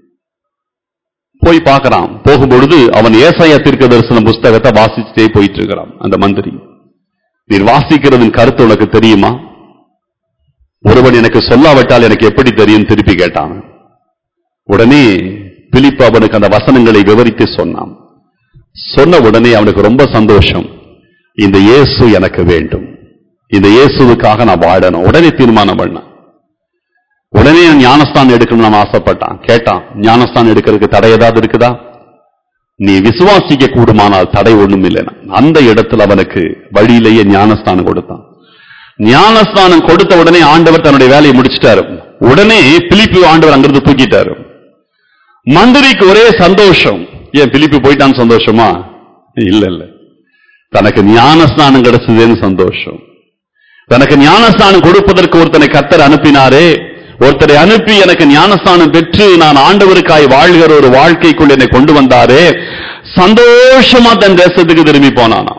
போய் பார்க்கிறான். போகும்பொழுது அவன் ஏசாயா தீர்க்க தரிசன புஸ்தகத்தை வாசிச்சுட்டே போயிட்டு இருக்கிறான். அந்த மந்திரி, நீர் வாசிக்கிறதின் கருத்து உனக்கு தெரியுமா? ஒருவன் எனக்கு சொல்லாவிட்டால் எனக்கு எப்படி தெரியும் திருப்பி கேட்டான். உடனே பிலிப்பு அவனுக்கு அந்த வசனங்களை விவரித்து சொன்னான். சொன்ன உடனே அவனுக்கு ரொம்ப சந்தோஷம். இந்த இயேசு எனக்கு வேண்டும், இந்த இயேசுவுக்காக நான் வாழணும். உடனே தீர்மானம் பண்ணான். உடனே ஞானஸ்தானம் எடுக்கணும் நான் ஆசைப்பட்டான். கேட்டான், ஞானஸ்தானம் எடுக்கிறதுக்கு தடை ஏதாவது இருக்குதா? நீ விசுவாசிக்க கூடுமானால் தடை ஒண்ணும் இல்லைனா. அந்த இடத்துல அவனுக்கு வழியிலேயே ஞானஸ்தானம் கொடுத்தான். ஞானஸ்தானம் கொடுத்த உடனே ஆண்டவர் தன்னுடைய வேலையை முடிச்சிட்டாரு. உடனே பிலிப்பு ஆண்டவர் அங்கிருந்து தூக்கிட்டாரு. மந்திரிக்கு ஒரே சந்தோஷம். ஏன் பிலிப்பு போயிட்டான்னு சந்தோஷமா? இல்ல இல்ல, தனக்கு ஞானஸ்தானம் கிடைச்சதுன்னு சந்தோஷம். தனக்கு ஞானஸ்தானம் கொடுப்பதற்கு ஒருத்தனை கர்த்தர் அனுப்பினாரே, ஒருத்தரை அனுப்பி எனக்கு ஞானஸ்தானம் பெற்று நான் ஆண்டவருக்காய் வாழ்கிற ஒரு வாழ்க்கைக்குள் என்னை கொண்டு வந்தாரே, சந்தோஷமா தன் தேசத்துக்கு திரும்பி போனானா.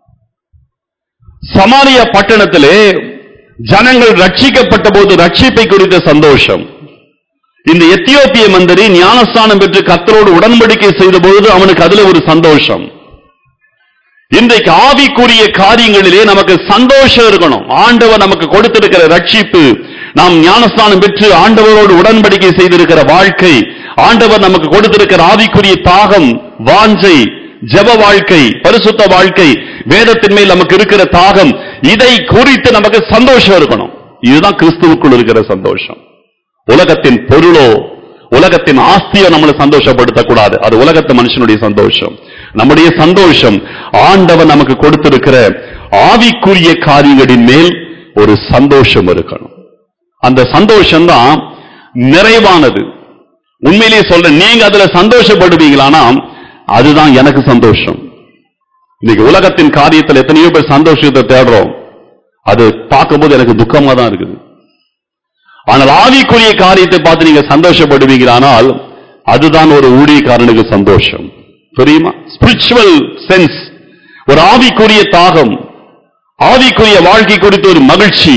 சமாரியா பட்டணத்திலே ஜனங்கள் ரட்சிக்கப்பட்ட போது ரட்சிப்பை குறித்த சந்தோஷம். இந்த எத்தியோப்பிய மந்திரி ஞானஸ்தானம் பெற்று கர்த்தரோடு உடன்படிக்கை செய்த பொழுது அவனுக்கு அதுல ஒரு சந்தோஷம். இன்றைக்கு ஆவிக்குரிய காரியங்களிலே நமக்கு சந்தோஷம் இருக்கணும். ஆண்டவர் நமக்கு கொடுத்திருக்கிற ரட்சிப்பு, நாம் ஞானஸ்தானம் பெற்று ஆண்டவரோடு உடன்படிக்கை செய்திருக்கிற வாழ்க்கை, ஆண்டவர் நமக்கு கொடுத்திருக்கிற ஆவிக்குரிய தாகம், வாஞ்சை, ஜெப வாழ்க்கை, பரிசுத்த வாழ்க்கை, வேதத்தின் மேல் நமக்கு இருக்கிற தாகம், இதை குறித்து நமக்கு சந்தோஷம் இருக்கணும். இதுதான் கிறிஸ்துவுக்குள் இருக்கிற சந்தோஷம். உலகத்தின் பொருளோ உலகத்தின் ஆஸ்தியோ நம்மளை சந்தோஷப்படுத்தக்கூடாது. அது உலகத்து மனுஷனுடைய சந்தோஷம். நம்முடைய சந்தோஷம் ஆண்டவர் நமக்கு கொடுத்திருக்கிற ஆவிக்குரிய காரியங்களின் மேல் ஒரு சந்தோஷம் இருக்கணும். அந்த சந்தோஷம் தான் நிறைவானது. உண்மையிலேயே சொல்ற, நீங்க அதுல சந்தோஷப்படுவீங்களானா அதுதான் எனக்கு சந்தோஷம். இன்னைக்கு உலகத்தின் காரியத்தில் எத்தனையோ பேர் சந்தோஷத்தை தேடுறோம், அது பார்க்கும்போது எனக்கு துக்கமா தான் இருக்குது. ஆனால் ஆவிக்குரிய காரியத்தை பார்த்து நீங்க சந்தோஷப்படுவீங்களானால் அதுதான் ஒரு ஊழியக்காரனுக்கு சந்தோஷம். தெரியுமா? ஸ்பிரிச்சுவல் சென்ஸ், ஒரு ஆவிக்குரிய தாகம், ஆவிக்குரிய வாழ்க்கை குறித்த ஒரு மகிழ்ச்சி,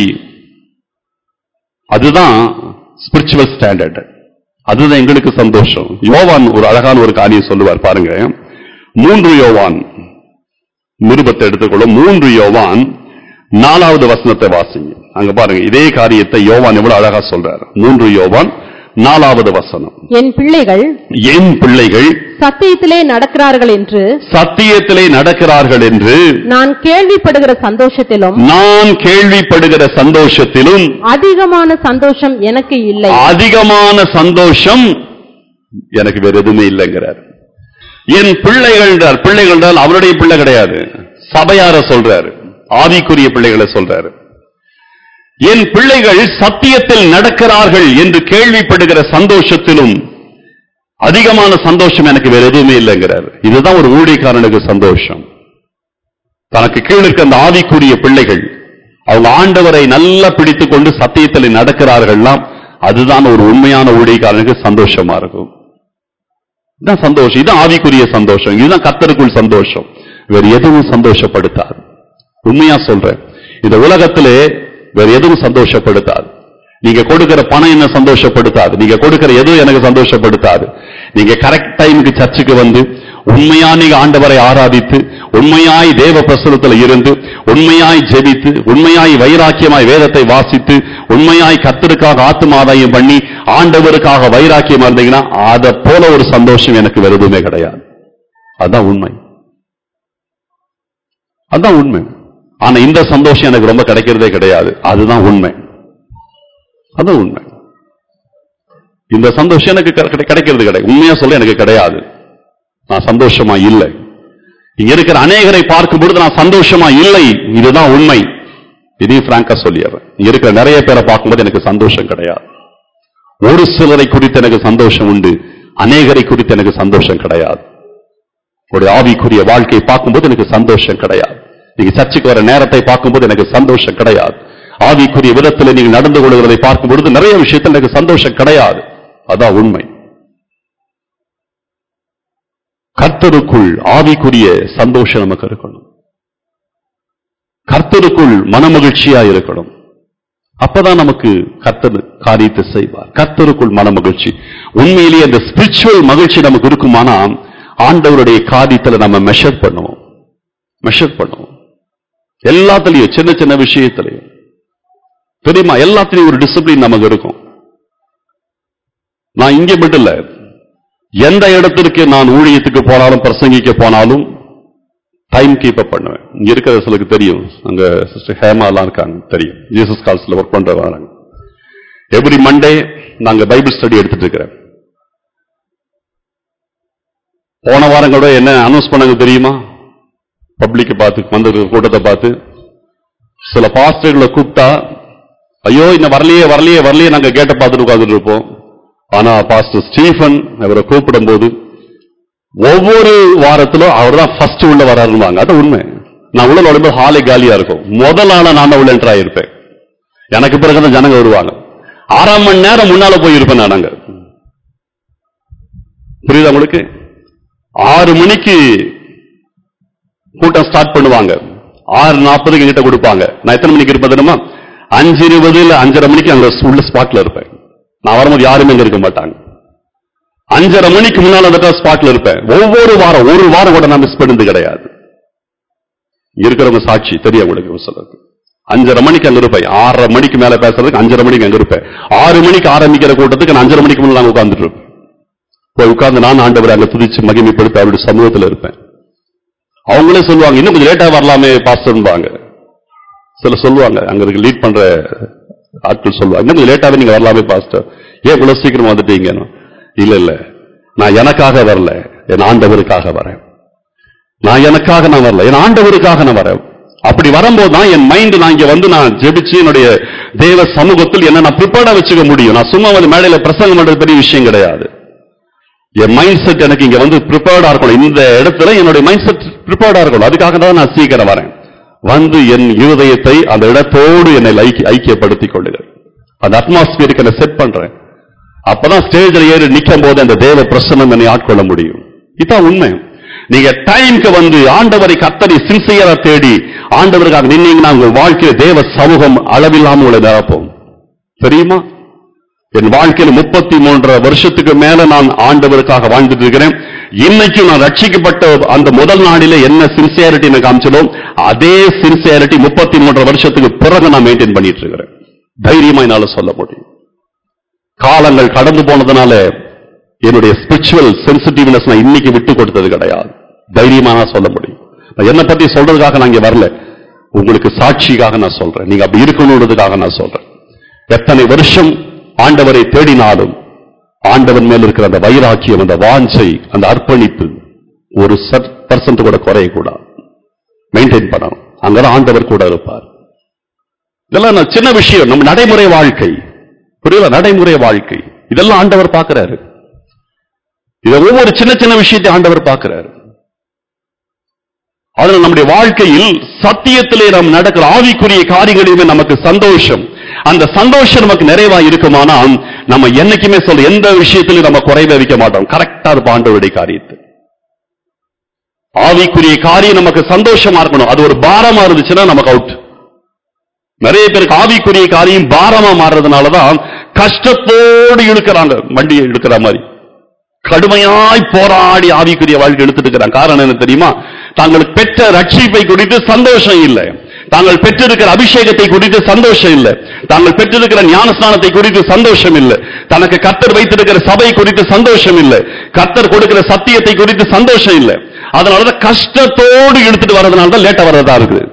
அதுதான் ஸ்பிரிச்சுவல் ஸ்டாண்டர்ட். அதுதான் எங்களுக்கு சந்தோஷம். யோவான் ஒரு அழகான ஒரு காரியம் சொல்லுவார் பாருங்க. மூன்று யோவான் நிருபத்தை எடுத்துக்கொள்ளும். மூன்று யோவான் நாலாவது வசனத்தை வாசிங்க. அங்க பாருங்க, இதே காரியத்தை யோவான் எவ்வளவு அழகா சொல்றாரு. மூன்று யோவான் நாலாவது வசனம். என் பிள்ளைகள் என் பிள்ளைகள் சத்தியத்திலே நடக்கிறார்கள் என்று சத்தியத்திலே நடக்கிறார்கள் என்று நான் கேள்விப்படுகிற சந்தோஷத்திலும் நான் கேள்விப்படுகிற சந்தோஷத்திலும் அதிகமான சந்தோஷம் எனக்கு இல்லை. அதிகமான சந்தோஷம் எனக்கு வேற எதுவுமே இல்லைங்கிறார். என் பிள்ளைகள், பிள்ளைகள் அவருடைய பிள்ளை கிடையாது, சபையார சொல்றாரு, ஆவிக்குரிய பிள்ளைகளை சொல்றாரு. என் பிள்ளைகள் சத்தியத்தில் நடக்கிறார்கள் என்று கேள்விப்படுகிற சந்தோஷத்திலும் அதிகமான சந்தோஷம் எனக்கு வேற எதுவுமே இல்லைங்கிறார். இதுதான் ஒரு ஊழியக்காரனுக்கு சந்தோஷம். தனக்கு கீழ் இருக்க அந்த ஆவிக்குரிய பிள்ளைகள் அவங்க ஆண்டவரை நல்லா பிடித்துக் கொண்டு சத்தியத்தில் நடக்கிறார்கள்லாம், அதுதான் ஒரு உண்மையான ஊழியக்காரனுக்கு சந்தோஷமா இருக்கும். இதுதான் சந்தோஷம், இதுதான் ஆவிக்குரிய சந்தோஷம், இதுதான் கர்த்தருக்குள் சந்தோஷம். வேறு எதுவும் சந்தோஷப்படுத்தாது. உண்மையா சொல்றேன், இந்த உலகத்திலே வேற எதுவும் சந்தோஷப்படுத்தாது. நீங்க கொடுக்கிற பணம் என்ன சந்தோஷப்படுத்தாது, நீங்க கொடுக்கிற எதுவும் எனக்கு சந்தோஷப்படுத்தாது. நீங்க கரெக்ட் டைமுக்கு சர்ச்சுக்கு வந்து உண்மையா நீங்க ஆண்டவரை ஆராதித்து உண்மையாய் தேவ பிரசன்னத்தில் இருந்து உண்மையாய் ஜெபித்து உண்மையாய் வைராக்கியமாய் வேதத்தை வாசித்து உண்மையாய் கர்த்தருக்காக ஆத்துமாதாயம் பண்ணி ஆண்டவருக்காக வைராக்கியமா இருந்தீங்கன்னா அதை போல ஒரு சந்தோஷம் எனக்கு வேற எதுவுமே கிடையாது. அதான் உண்மை, அதான் உண்மை. ஆனா இந்த சந்தோஷம் எனக்கு ரொம்ப கிடைக்கிறதே கிடையாது. அதுதான் உண்மை, அதான் உண்மை. இந்த சந்தோஷம் எனக்கு கிடைக்கிறது கிடையாது. உண்மையா சொல்ல எனக்கு கிடையாது. நான் சந்தோஷமா இல்லை. இங்க இருக்கிற அநேகரை பார்க்கும் பொழுது நான் சந்தோஷமா இல்லை. இதுதான் உண்மை. இதையும் பிராங்கா சொல்லிடுறேன். இங்க இருக்கிற நிறைய பேரை பார்க்கும்போது எனக்கு சந்தோஷம் கிடையாது. ஒரு சிலரை குறித்து எனக்கு சந்தோஷம் உண்டு, அநேகரை குறித்து எனக்கு சந்தோஷம் கிடையாது. ஒரு ஆவிக்குரிய வாழ்க்கையை பார்க்கும்போது எனக்கு சந்தோஷம் கிடையாது. நீங்க சர்ச்சுக்கு வர நேரத்தை பார்க்கும்போது எனக்கு சந்தோஷம் கிடையாது. ஆவிக்குரிய விதத்தில் நீங்கள் நடந்து கொள்கிறதை பார்க்கும் பொழுது நிறைய விஷயத்தில் எனக்கு சந்தோஷம் கிடையாது. அதான் உண்மை. கர்த்தருக்குள் ஆவிக்குரிய சந்தோஷம் நமக்கு இருக்கணும். கர்த்தருக்குள் மனமகிழ்ச்சியா இருக்கணும். அப்பதான் நமக்கு கர்த்தர் காரியத்தை செய்வார். கர்த்தருக்குள் மனமகிழ்ச்சி, உண்மையிலேயே அந்த ஸ்பிரிச்சுவல் மகிழ்ச்சி நமக்கு இருக்குமானா ஆண்டவருடைய காரியத்தில் நம்ம மெஷர் பண்ணுவோம், மெஷர் பண்ணுவோம். எல்லாத்திலையும், சின்ன சின்ன விஷயத்திலையும் தெரியுமா, எல்லாத்திலையும் ஒரு டிசிப்ளின் நமக்கு இருக்கும். நான் இங்கே மட்டும் இல்ல, எந்த இடத்திற்கு நான் ஊழியத்துக்கு போனாலும் பிரசங்கிக்க போனாலும் டைம் கீப் அப் பண்ணுவேன். இங்க இருக்கிற சிலருக்கு தெரியும், அங்க சிஸ்டர் ஹேமா எல்லாம் இருக்காங்க, தெரியும், ஜீசஸ் கால்ஸ்ல ஒர்க் பண்றவங்க. எவ்ரி மண்டே நாங்க பைபிள் ஸ்டடி எடுத்துட்டு இருக்கிறேன். போன வாரம் கூட என்ன அனௌன்ஸ் பண்ணாங்க தெரியுமா? பப்ளிக் பார்த்து வந்த கூட்டத்தை பார்த்து சில பாஸ்டர்களை கூப்பிட்டா, ஐயோ இன்னும் வரலையே வரலையே வரலையே நாங்க கேட்ட பார்த்துட்டு உட்கார்ந்துட்டு இருப்போம். ஆனா பாஸ்டர் ஸ்டீஃபன் அவரை கூப்பிடும் போது ஒவ்வொரு வாரத்திலும் அவர் தான் ஃபர்ஸ்ட் உள்ள வராருவாங்க. அது உண்மை. நான் உள்ள நுழையும்போது ஹாலே காலியா இருக்கும். முதல் ஆளா நான் உள்ள என்டர் ஆயிருப்பேன். எனக்கு பிறகுதான் ஜனங்க வருவாங்க. ஆறாம் மணி நேரம் முன்னால போயிருப்பேன் நான். அங்க புரியுதா உங்களுக்கு? ஆறு மணிக்கு கூட்டம் ஸ்டார்ட் பண்ணுவாங்க, ஆறு நாற்பதுக்கு கிட்ட கொடுப்பாங்க. நான் எத்தனை மணிக்கு இருப்பேன் தெரியுமா? அஞ்சு இருபது இல்ல அஞ்சரை மணிக்கு அங்க உள்ள ஸ்பாட்ல இருப்பேன். நான் வரும்போது யாருமே அங்க இருக்க மாட்டாங்க. அஞ்சரை மணிக்கு முன்னால அந்த ஸ்பாட்ல இருப்பேன். ஒவ்வொரு வாரம் ஒரு வாரம் கூட நான் மிஸ் பண்ணது கிடையாது. இருக்கிறவங்க சாட்சி, தெரியும் உங்களுக்கு சொல்றது. அஞ்சரை மணிக்கு அங்க இருப்பேன். ஆறரை மணிக்கு மேல பேசுறதுக்கு அஞ்சரை மணிக்கு அங்க இருப்பேன். ஆறு மணிக்கு ஆரம்பிக்கிற கூட்டத்துக்கு நான் அஞ்சரை மணிக்கு முன்னாடி உட்கார்ந்துட்டு இருப்பேன். போய் உட்கார்ந்து நான் ஆண்டவரை அங்க துதிச்சு மகிமைப்படுத்த அவருடைய சமூகத்தில் இருப்பேன். அவங்களே சொல்லுவாங்க, இன்னும் கொஞ்சம் லேட்டா வரலாமே பாஸ்டர்பாங்க. சில சொல்லுவாங்க, அங்க லீட் பண்ற ஆட்கள் சொல்லுவாங்க, இன்னும் கொஞ்சம் லேட்டாவே நீங்க வரலாமே பாஸ்டர். ஏன் இவ்வளவு சீக்கிரம் வந்துட்டீங்க? இல்ல இல்ல, நான் எனக்காக வரல, என் ஆண்டவருக்காக வரேன். நான் எனக்காக நான் வரல, என் ஆண்டவருக்காக நான் வரேன். அப்படி வரும்போது தான் என் மைண்ட் நான் இங்க வந்து நான் ஜெபிச்சு என்னுடைய தேவ சமூகத்தில் என்ன நான் ப்ரிப்பேர்டா வச்சுக்க முடியும். நான் சும்மா வந்து மேடையில பிரசங்கம் பண்றது பெரிய விஷயம் கிடையாது. என் மைண்ட் செட் எனக்கு இங்க வந்து ப்ரிப்பேர்டா இருக்கணும். இந்த இடத்துல என்னுடைய மைண்ட் செட் ப்ரிப்பேர்டா இருக்கணும். அதுக்காக தான் நான் சீக்கிரம் வரேன். வந்து என் இருதயத்தை அந்த இடத்தோடு என்னை ஐக்கியப்படுத்திக் கொள்ளுகிறேன். அந்த அட்மாஸ்பியருக்கு என்ன செட் பண்றேன். அப்பதான் ஸ்டேஜில் ஏறி நிற்கும் போது அந்த தேவ பிரசன்னம் என்னை ஆட்கொள்ள முடியும். இதான் உண்மை. நீங்க டைம்க்கு வந்து ஆண்டவரை கர்த்தரை சின்சியரா தேடி ஆண்டவருக்காக நின்னீங்கன்னா உங்கள் வாழ்க்கையில் தேவ சமூகம் அளவில்லாம உங்களை நிரப்பும். தெரியுமா? என் வாழ்க்கையில் முப்பத்தி மூன்றரை வருஷத்துக்கு மேல நான் ஆண்டவருக்காக வாழ்ந்துட்டு இருக்கிறேன். இன்னைக்கும் நான் ரட்சிக்கப்பட்ட அந்த முதல் நாளிலே என்ன சின்சியாரிட்டி எனக்கு காமிச்சதோ அதே சின்சியாரிட்டி முப்பத்தி மூன்றரை வருஷத்துக்கு பிறகு நான் மெயின்டைன் பண்ணிட்டு இருக்கிறேன். தைரியமா என்னால சொல்ல முடியும். காலங்கள் கடந்து போனதுனால என்னுடைய ஸ்பிரிச்சுவல் சென்சிட்டிவ்னஸ் நான் இன்னைக்கு விட்டு கொடுத்தது கிடையாது. தைரியமா நான் சொல்ல முடியும். நான் என்னை பத்தி சொல்றதுக்காக நான் இங்க வரல, உங்களுக்கு சாட்சிக்காக நான் சொல்றேன். நீங்க அப்படி இருக்கணுன்றதுக்காக நான் சொல்றேன். எத்தனை வருஷம் ஆண்டவரை தேடினாலும் ஆண்டவன் மேல் இருக்கிற அந்த வைராக்கியம், அந்த வாஞ்சை, அந்த அர்ப்பணிப்பு ஒரு பர்சன்ட் கூட குறையக்கூடாது. மெயின்டைன் பண்ணணும். அங்கதான் ஆண்டவர் கூட இருப்பார். இதெல்லாம் நான் சின்ன விஷயம். நம்ம நடைமுறை வாழ்க்கை புரியல, நடைமுறை வாழ்க்கை இதெல்லாம் ஆண்டவர் பார்க்கிறாரு. இதை ஒவ்வொரு சின்ன சின்ன விஷயத்தை ஆண்டவர் பார்க்கிறார். அதனால நம்முடைய வாழ்க்கையில் சத்தியத்திலே நாம் நடக்கிற ஆவிக்குரிய காரியங்களிலுமே நமக்கு சந்தோஷம். அந்த சந்தோஷம் நமக்கு நிறைவா இருக்குமானா நம்ம என்னைக்குமே சொல்ல எந்த விஷயத்திலும் நம்ம குறைவே வைக்க மாட்டோம். கரெக்டா இருப்போம் ஆண்டவருடைய காரியத்தை. ஆவிக்குரிய காரியம் நமக்கு சந்தோஷமா இருக்கணும். அது ஒரு பாரமா இருந்துச்சுன்னா நமக்கு அவுட். நிறைய பேருக்கு ஆவிக்குரிய காரியம் பாரமா மாறுறதுனாலதான் கஷ்டத்தோடு இழுக்கிறாங்க, வண்டியை இழுக்கிற மாதிரி கடுமையாய் போராடி ஆவிக்குரிய வாழ்க்கை எடுத்துட்டு இருக்கிறாங்க. காரணம் என்ன தெரியுமா? தாங்களுக்கு பெற்ற ரட்சிப்பை குறித்து சந்தோஷம் இல்லை, தாங்கள் பெற்றிருக்கிற அபிஷேகத்தை குறித்து சந்தோஷம் இல்லை, தாங்கள் பெற்றிருக்கிற ஞானஸ்நானத்தை குறித்து சந்தோஷம் இல்லை, தனக்கு கர்த்தர் வைத்திருக்கிற சபை குறித்து சந்தோஷம் இல்லை, கர்த்தர் கொடுக்கிற சத்தியத்தை குறித்து சந்தோஷம் இல்லை. அதனாலதான் கஷ்டத்தோடு இழுத்துட்டு வர்றதுனாலதான் லேட்டா வர்றதா இருக்குது.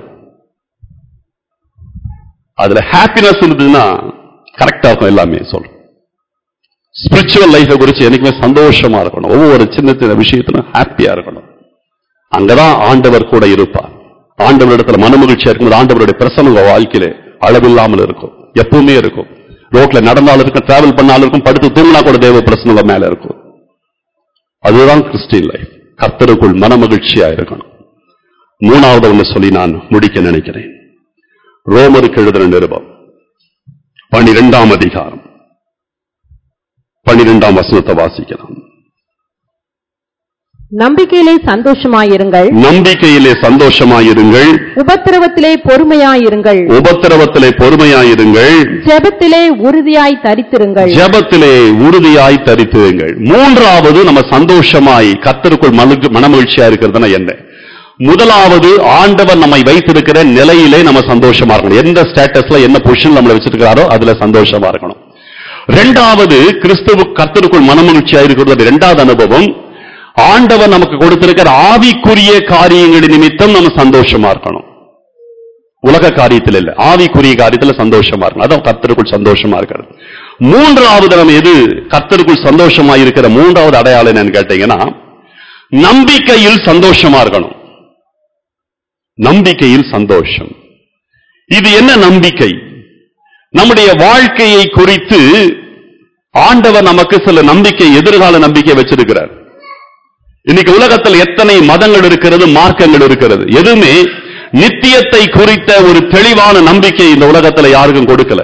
அதுல ஹாப்பினஸ் இருந்ததுன்னா கரெக்டா இருக்கும். எல்லாமே சொல்றேன். ஸ்பிரிச்சுவல் லைஃபை குறித்து என்னைக்குமே சந்தோஷமா இருக்கணும். ஒவ்வொரு சின்ன சின்ன விஷயத்திலும் ஹாப்பியா இருக்கணும். அங்கதான் ஆண்டவர் கூட இருப்பார். ஆண்டவர் இடத்துல மனமகிழ்ச்சியா இருக்கும்போது ஆண்டவருடைய பிரசன்னம் வாழ்க்கையிலே அளவில்லாமல் இருக்கும், எப்பவுமே இருக்கும். ரோட்ல நடந்தாலும் இருக்கும், டிராவல் பண்ணாலும் இருக்கும், படுத்து தூங்கினா கூட தேவ பிரசன்னம் மேல இருக்கும். அதுதான் கிறிஸ்டியன் லைஃப். கர்த்தருக்குள் மனமகிழ்ச்சியா இருக்கணும். மூணாவது ஒண்ணு சொல்லி நான் முடிக்க நினைக்கிறேன். ரோமருக்கு எழுதின நிருபம் பனிரெண்டாம் அதிகாரம் பனிரெண்டாம் வசனத்தை வாசிக்கலாம். நம்பிக்கையிலே சந்தோஷமாயிருங்கள், நம்பிக்கையிலே சந்தோஷமாயிருங்கள், உபத்திரவத்திலே பொறுமையாயிருங்கள், உபத்திரவத்திலே பொறுமையாயிருங்கள், ஜெபத்திலே உறுதியாய் தரித்திருங்கள், ஜெபத்திலே உறுதியாய் தரித்திருங்கள். மூன்றாவது நம்ம சந்தோஷமாய் கர்த்தருக்குள் மனமகிழ்ச்சியா இருக்கிறதுனா என்ன? முதலாவது ஆண்டவர் நம்மை வைத்திருக்கிற நிலையிலே நம்ம சந்தோஷமா இருக்கணும். எந்த ஸ்டேட்டஸ்ல என்ன பொசிஷன் நம்மளை வச்சிருக்கிறாரோ அதுல சந்தோஷமா இருக்கணும். இரண்டாவது கிறிஸ்துவ கர்த்தருக்குள் மனமகிழ்ச்சியா இருக்கிறது இரண்டாவது அனுபவம். ஆண்டவர் நமக்கு கொடுத்திருக்கிற ஆவிக்குரிய காரியங்களின் நிமித்தம் நம்ம சந்தோஷமா இருக்கணும். உலக காரியத்தில் இல்ல, ஆவிக்குரிய காரியத்தில் சந்தோஷமா இருக்கணும். அதான் கர்த்தருக்குள் சந்தோஷமா இருக்கிறது. மூன்றாவது நம்ம எது கர்த்தருக்குள் சந்தோஷமா இருக்கிற மூன்றாவது அடையாளம் என்னன்னு கேட்டீங்கன்னா நம்பிக்கையில் சந்தோஷமா இருக்கணும். நம்பிக்கையில் சந்தோஷம். இது என்ன நம்பிக்கை? நம்முடைய வாழ்க்கையை குறித்து ஆண்டவர் நமக்கு சில நம்பிக்கை, எதிர்கால நம்பிக்கை வச்சிருக்கிறார். இன்னைக்கு உலகத்தில் எத்தனை மதங்கள் இருக்கிறது, மார்க்கங்கள் இருக்கிறது. எதுவுமே நித்தியத்தை குறித்த ஒரு தெளிவான நம்பிக்கை இந்த உலகத்தில் யாருக்கும் கொடுக்கல.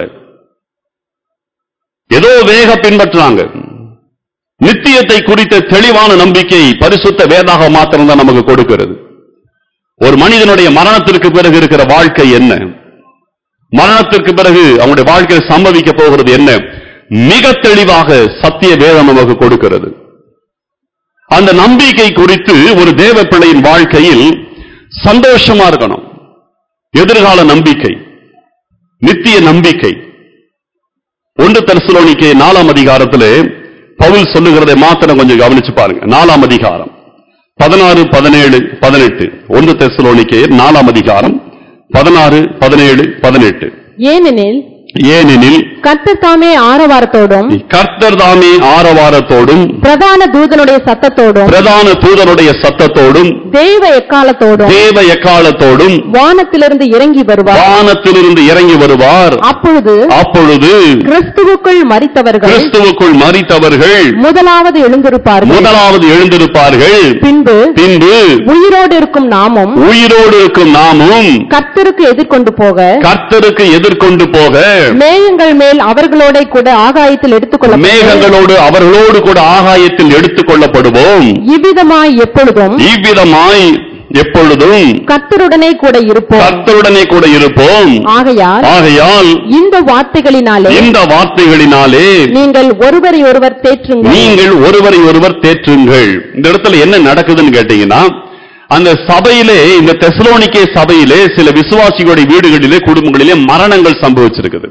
ஏதோ வேக பின்பற்றாங்க. நித்தியத்தை குறித்த தெளிவான நம்பிக்கை பரிசுத்த வேதாக மாத்திரம் தான் நமக்கு கொடுக்கிறது. ஒரு மனிதனுடைய மரணத்திற்கு பிறகு இருக்கிற வாழ்க்கை என்ன, மரணத்திற்கு பிறகு அவனுடைய வாழ்க்கையில் சம்பவிக்க போகிறது என்ன, மிக தெளிவாக சத்திய வேதம் நமக்கு கொடுக்கிறது. அந்த நம்பிக்கை குறித்து ஒரு தேவ பிள்ளையின் வாழ்க்கையில் சந்தோஷமா இருக்கணும். எதிர்கால நம்பிக்கை, நித்திய நம்பிக்கை. ஒன்று தெசலோனிக்கே நாலாம் அதிகாரத்திலே பவுல் சொல்லுகிறதை மாத்திரம் கொஞ்சம் கவனிச்சு பாருங்க. நாலாம் அதிகாரம் பதினாறு பதினேழு பதினெட்டு. ஒன்று தெசலோனிக்கே நாலாம் அதிகாரம் பதினாறு பதினேழு பதினெட்டு. ஏனெனில் ஏனெனில் கர்த்தர் தாமே ஆரவாரத்தோடும் கர்த்தர் தாமே ஆரவாரத்தோடும் பிரதான தூதனுடைய சத்தத்தோடும் பிரதான தூதனுடைய சத்தத்தோடும் தேவ எக்காலத்தோடும் தேவ எக்காலத்தோடும் வானத்திலிருந்து இறங்கி வருவார். வானத்திலிருந்து இறங்கி வருவார். அப்பொழுது அப்பொழுது கிறிஸ்துவுக்குள் மரித்தவர்கள் கிறிஸ்துவுக்குள் மரித்தவர்கள் முதலாவது எழுந்திருப்பார்கள். முதலாவது எழுந்திருப்பார்கள். பின்பு பின்பு உயிரோடு இருக்கும் நாமும் உயிரோடு இருக்கும் நாமும் கர்த்தருக்கு எதிர்கொண்டு போக கர்த்தருக்கு எதிர்கொண்டு போக மேகங்கள் மேல் அவர்களோட கூட ஆகாயத்தில் எடுத்துக்கொள்ள மேகங்களோடு அவர்களோடு கூட ஆகாயத்தில் எடுத்துக் கொள்ளப்படுவோம். இவ்விதமாய் எப்பொழுதும் இவ்விதமாய் எப்பொழுதும் கர்த்தருடனே கூட இருப்போம். கர்த்தருடனே கூட இருப்போம். ஆகையால் ஆகையால் இந்த வார்த்தைகளினாலே இந்த வார்த்தைகளினாலே நீங்கள் ஒருவரை ஒருவர் தேற்றுங்கள். நீங்கள் ஒருவரை ஒருவர் தேற்றுங்கள். இந்த இடத்துல என்ன நடக்குதுன்னு கேட்டீங்கன்னா, அந்த சபையிலே, இந்த தெசலோனிக்கே சபையிலே சில விசுவாசிகளுடைய வீடுகளிலே குடும்பங்களிலே மரணங்கள் சம்பவிச்சிருக்குது.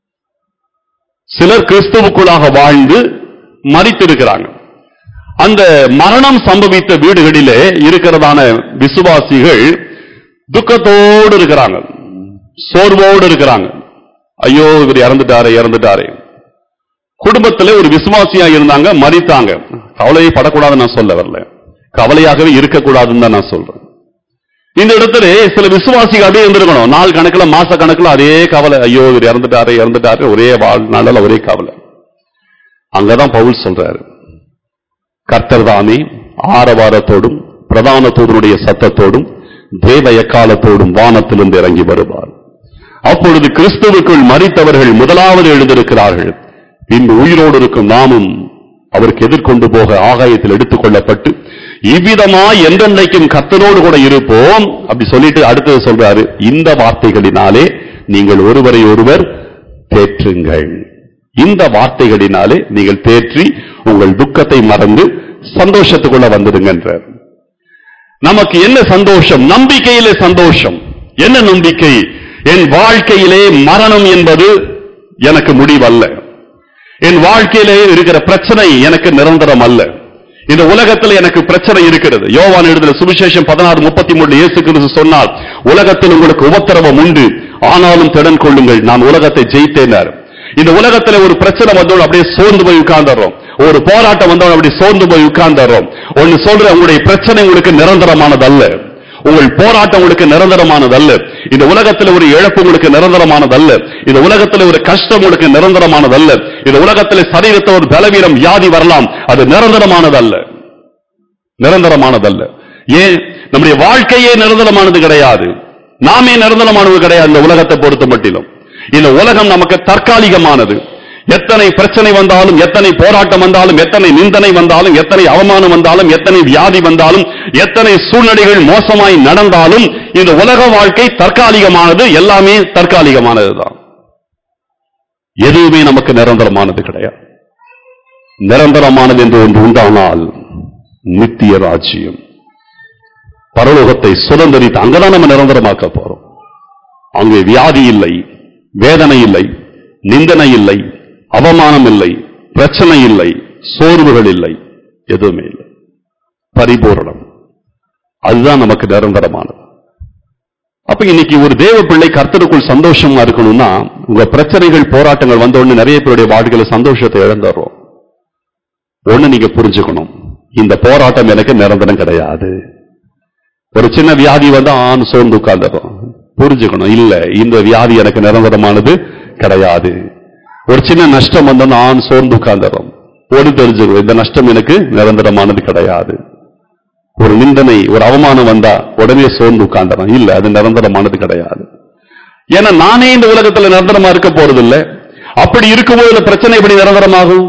சிலர் கிறிஸ்துவுக்குள்ளாக வாழ்ந்து மரித்திருக்கிறாங்க. அந்த மரணம் சம்பவித்த வீடுகளிலே இருக்கிறதான விசுவாசிகள் துக்கத்தோடு இருக்கிறாங்க, சோர்வோடு இருக்கிறாங்க. ஐயோ இவர் இறந்துட்டாரே இறந்துட்டாரே. குடும்பத்திலே ஒரு விசுவாசியா இருந்தாங்க, மரித்தாங்க. கவலையை படக்கூடாதுன்னு நான் சொல்ல வரல, கவலையாகவே இருக்கக்கூடாதுன்னு தான் நான் சொல்றேன். இந்த இடத்துல சில விசுவாசிகள் அப்படியே இருந்திருக்கணும். நாள் கணக்குல மாச கணக்குல அதே கவலை, ஐயோ இவர் இறந்துட்டாரு இறந்துட்டாரு ஒரே வாழ்நாளில் ஒரே கவலை. அங்கதான் பவுல் சொல்றாரு, கர்த்தர் தாமே ஆரவாரத்தோடும் பிரதான தூதனுடைய சத்தத்தோடும் தேவ எக்காலத்தோடும் வானத்திலிருந்து இறங்கி வருவார். அப்பொழுது கிறிஸ்துவுக்குள் மரித்தவர்கள் முதலாவது எழுந்திருக்கிறார்கள். பின்பு உயிரோடு இருக்கும் நாமும் அவருக்கு எதிர்கொண்டு போக ஆகாயத்தில் எடுத்துக் கொள்ளப்பட்டு இவ்விதமாய் என்றென்றைக்கும் கர்த்தரோடு கூட இருப்போம். அப்படி சொல்லிட்டு அடுத்தது சொல்றாரு, இந்த வார்த்தைகளினாலே நீங்கள் ஒருவரை ஒருவர் தேற்றுங்கள். இந்த வார்த்தைகளினாலே நீங்கள் தேற்றி உங்கள் துக்கத்தை மறந்து சந்தோஷத்துக்குள்ள வந்துடுங்கன்றார். நமக்கு என்ன சந்தோஷம்? நம்பிக்கையிலே சந்தோஷம். என்ன நம்பிக்கை? என் வாழ்க்கையிலே மரணம் என்பது எனக்கு முடிவல்ல. என் வாழ்க்கையிலே இருக்கிற பிரச்சனை எனக்கு நிரந்தரம் அல்ல. இந்த உலகத்தில் எனக்கு பிரச்சனை இருக்கிறது. யோவான் எழுதின சுவிசேஷம் பதினாறு முப்பத்தி மூன்று இயேசு கிறிஸ்து சொன்னார், உலகத்தில் உங்களுக்கு உபத்திரவம் உண்டு, ஆனாலும் திடன் கொள்ளுங்கள், நான் உலகத்தை ஜெயித்தேனார். இந்த உலகத்தில் ஒரு பிரச்சனை வந்தோம் அப்படியே சோர்ந்து போய் உட்கார்ந்துறோம், ஒரு போராட்டம் வந்தோம் அப்படி சோர்ந்து போய் உட்கார்ந்துறோம். ஒன்னு சொல்ற, உங்களுடைய பிரச்சனை உங்களுக்கு நிரந்தரமானது அல்ல, உங்கள் போராட்டம் உங்களுக்கு நிரந்தரமானது அல்ல. இந்த உலகத்தில் ஒரு இழப்பு உங்களுக்கு நிரந்தரமானது அல்ல. இந்த உலகத்தில் ஒரு கஷ்டம் உங்களுக்கு நிரந்தரமானது அல்ல. இந்த உலகத்தில் சரீரத்தில் ஒரு பலவீனம் வியாதி வரலாம், அது நிரந்தரமானது அல்ல, நிரந்தரமானதல்ல. ஏன்? நம்முடைய வாழ்க்கையே நிரந்தரமானது கிடையாது, நாமே நிரந்தரமானது கிடையாது. இந்த உலகத்தை பொறுத்த மட்டிலும் இந்த உலகம் நமக்கு தற்காலிகமானது. எத்தனை பிரச்சனை வந்தாலும், எத்தனை போராட்டம் வந்தாலும், எத்தனை நிந்தனை வந்தாலும், எத்தனை அவமானம் வந்தாலும், எத்தனை வியாதி வந்தாலும், எத்தனை சூழ்நிலைகள் மோசமாய் நடந்தாலும் இந்த உலக வாழ்க்கை தற்காலிகமானது, எல்லாமே தற்காலிகமானதுதான். எதுவுமே நமக்கு நிரந்தரமானது கிடையாது. நிரந்தரமானது என்று ஒன்று உண்டானால் நித்திய ராஜ்யம், பரலோகத்தை சுதந்திரித்து அங்கதான் நம்ம நிரந்தரமாக்க போறோம். அங்கே வியாதி இல்லை, வேதனை இல்லை, நிந்தனை இல்லை, அவமானம் இல்லை, பிரச்சனை இல்லை, சோர்வுகள் இல்லை, எதுவுமே இல்லை, பரிபூரணம். அதுதான் நமக்கு நிரந்தரமானது. அப்ப இன்னைக்கு ஒரு தேவ பிள்ளை கர்த்தருக்குள் சந்தோஷமா இருக்கணும்னா, உங்க பிரச்சனைகள் போராட்டங்கள் வந்த உடனே நிறைய பேருடைய வாழ்க்கையில சந்தோஷத்தை இழந்துடுறோம். ஒண்ணு நீங்க புரிஞ்சுக்கணும், இந்த போராட்டம் எனக்கு நிரந்தரம் கிடையாது. ஒரு சின்ன வியாதி வந்தா ஆண் சோர்ந்து உட்கார்ந்துடும். புரிஞ்சுக்கணும், இல்ல இந்த வியாதி எனக்கு நிரந்தரமானது கிடையாது. ஒரு சின்ன நஷ்டம் வந்தோம்னா ஆண் சோர்ந்து உட்கார்ந்துடும். ஒரு தெரிஞ்சுக்கணும், இந்த நஷ்டம் எனக்கு நிரந்தரமானது கிடையாது. ஒரு நிந்தனை, ஒரு அவமானம் வந்தா உடனே சோர்ந்து உட்கார்ந்துடும், இல்ல அது நிரந்தரமானது கிடையாது. ஏன்னா நானே இந்த உலகத்துல நிரந்தரமா இருக்க போறது இல்லை. அப்படி இருக்கும்போது பிரச்சனை எப்படி நிரந்தரமாகும்?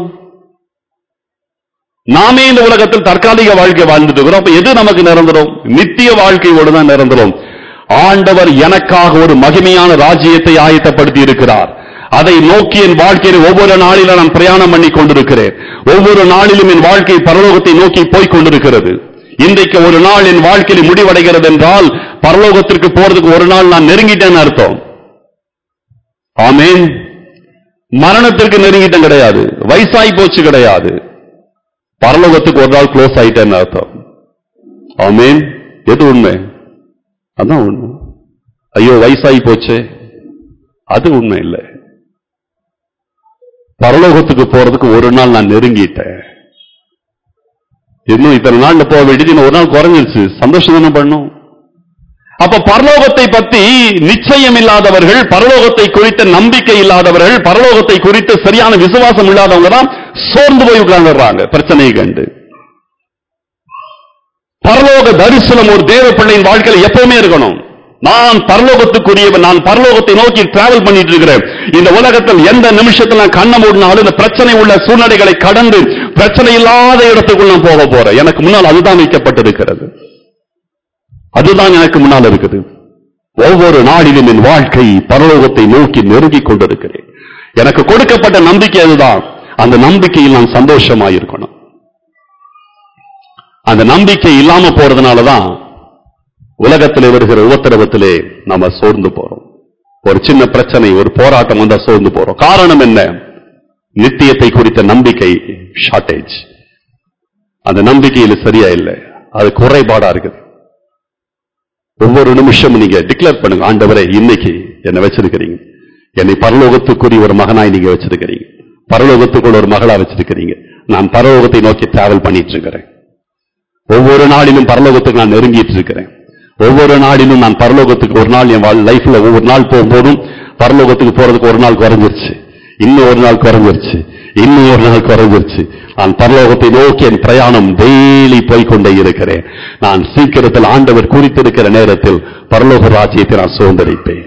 நாமே இந்த உலகத்தில் தற்காலிக வாழ்க்கை வாழ்ந்துட்டு இருக்கிறோம். அப்ப எது நமக்கு நிரந்தரம்? நித்திய வாழ்க்கையோடு தான் நிரந்தரம். ஆண்டவர் எனக்காக ஒரு மகிமையான ராஜ்யத்தை ஆயத்தப்படுத்தி இருக்கிறார். அதை நோக்கி என் வாழ்க்கையில் ஒவ்வொரு நாளிலும் நான் பிரயாணம் பண்ணி கொண்டிருக்கிறேன். ஒவ்வொரு நாளிலும் என் வாழ்க்கை பரலோகத்தை நோக்கி போய் கொண்டிருக்கிறது. இன்றைக்கு ஒரு நாள் என் வாழ்க்கையில் முடிவடைகிறது என்றால் பரலோகத்திற்கு போறதுக்கு ஒரு நாள் நான் நெருங்கிட்டேன்னு அர்த்தம். ஆமேன். மரணத்திற்கு நெருங்கிட்டேன் கிடையாது, வயசாய் போச்சு கிடையாது, பரலோகத்துக்கு ஒரு நாள் க்ளோஸ் ஆயிட்டேன்னு அர்த்தம். ஆமேன். எது உண்மை? அதான் உண்மை. ஐயோ வயசாகி போச்சு, அது உண்மை இல்லை. பரலோகத்துக்கு போறதுக்கு ஒரு நாள் நான் நெருங்கிட்டேன். இன்னும் இத்தனை நாள்ல போக வேண்டியது ஒரு நாள் குறைஞ்சிருச்சு. சந்தோஷம் தானே பண்ணும். அப்ப பரலோகத்தை பத்தி நிச்சயம் இல்லாதவர்கள், பரலோகத்தை குறித்த நம்பிக்கை இல்லாதவர்கள், பரலோகத்தை குறித்து சரியான விசுவாசம் இல்லாதவங்க தான் சோர்ந்து போய் உட்கார்ந்துடுறாங்க பிரச்சனையை கண்டு. பரலோக தரிசனம் ஒரு தேவ பிள்ளையின் வாழ்க்கையில் எப்பவுமே இருக்கணும். நான் பரலோகத்துக்குரியவன், நான் பரலோகத்தை நோக்கி டிராவல் பண்ணிட்டு இருக்கிறேன். இந்த உலகத்தில் எந்த நிமிஷத்தில் நான் கண்ண மூடினாலும் இந்த பிரச்சனை உள்ள சூழ்நிலைகளை கடந்து பிரச்சனை இல்லாத இடத்துக்குள் நான் போக போறேன். எனக்கு முன்னால் அதுதான் வைக்கப்பட்டிருக்கிறது. அதுதான் எனக்கு முன்னால் இருக்குது. ஒவ்வொரு நாளிலும் என் வாழ்க்கை பரலோகத்தை நோக்கி நெருங்கிக் கொண்டிருக்கிறேன். எனக்கு கொடுக்கப்பட்ட நம்பிக்கை அதுதான். அந்த நம்பிக்கையில் நான் சந்தோஷமாயிருக்கணும். அந்த நம்பிக்கை இல்லாம போறதுனாலதான் உலகத்திலே வருகிற உபத்திரவத்திலே நாம சோர்ந்து போறோம். ஒரு சின்ன பிரச்சனை, ஒரு போராட்டம் வந்தா சோர்ந்து போறோம். காரணம் என்ன? நித்தியத்தை குறித்த நம்பிக்கை ஷார்டேஜ். அந்த நம்பிக்கையில் சரியா இல்லை, அது குறைபாடா இருக்குது. ஒவ்வொரு நிமிஷமும் நீங்க டிக்ளேர் பண்ணுங்க, ஆண்டவரே இன்னைக்கு என்னை வச்சிருக்கிறீங்க, என்னை பரலோகத்துக்குரிய ஒரு மகனாய் நீங்க வச்சிருக்கிறீங்க, பரலோகத்துக்குள்ள ஒரு மகளா வச்சிருக்கிறீங்க, நான் பரலோகத்தை நோக்கி டிராவல் பண்ணிட்டு இருக்கிறேன். ஒவ்வொரு நாளிலும் பரலோகத்துக்கு நான் நெருங்கிட்டு இருக்கிறேன். ஒவ்வொரு நாளிலும் நான் பரலோகத்துக்கு ஒரு நாள் என் லைஃப்ல ஒவ்வொரு நாள் போகும்போதும் பரலோகத்துக்கு போறதுக்கு ஒரு நாள் குறைஞ்சிருச்சு, இன்னும் ஒரு நாள் குறைஞ்சிருச்சு, இன்னும் ஒரு நாள் குறைஞ்சிருச்சு. நான் பரலோகத்தை நோக்கி என் பிரயாணம் டெய்லி போய்கொண்டே இருக்கிறேன். நான் சீக்கிரத்தில் ஆண்டவர் குறித்திருக்கிற நேரத்தில் பரலோக ராஜ்யத்தை நான் சுதந்திரிப்பேன்.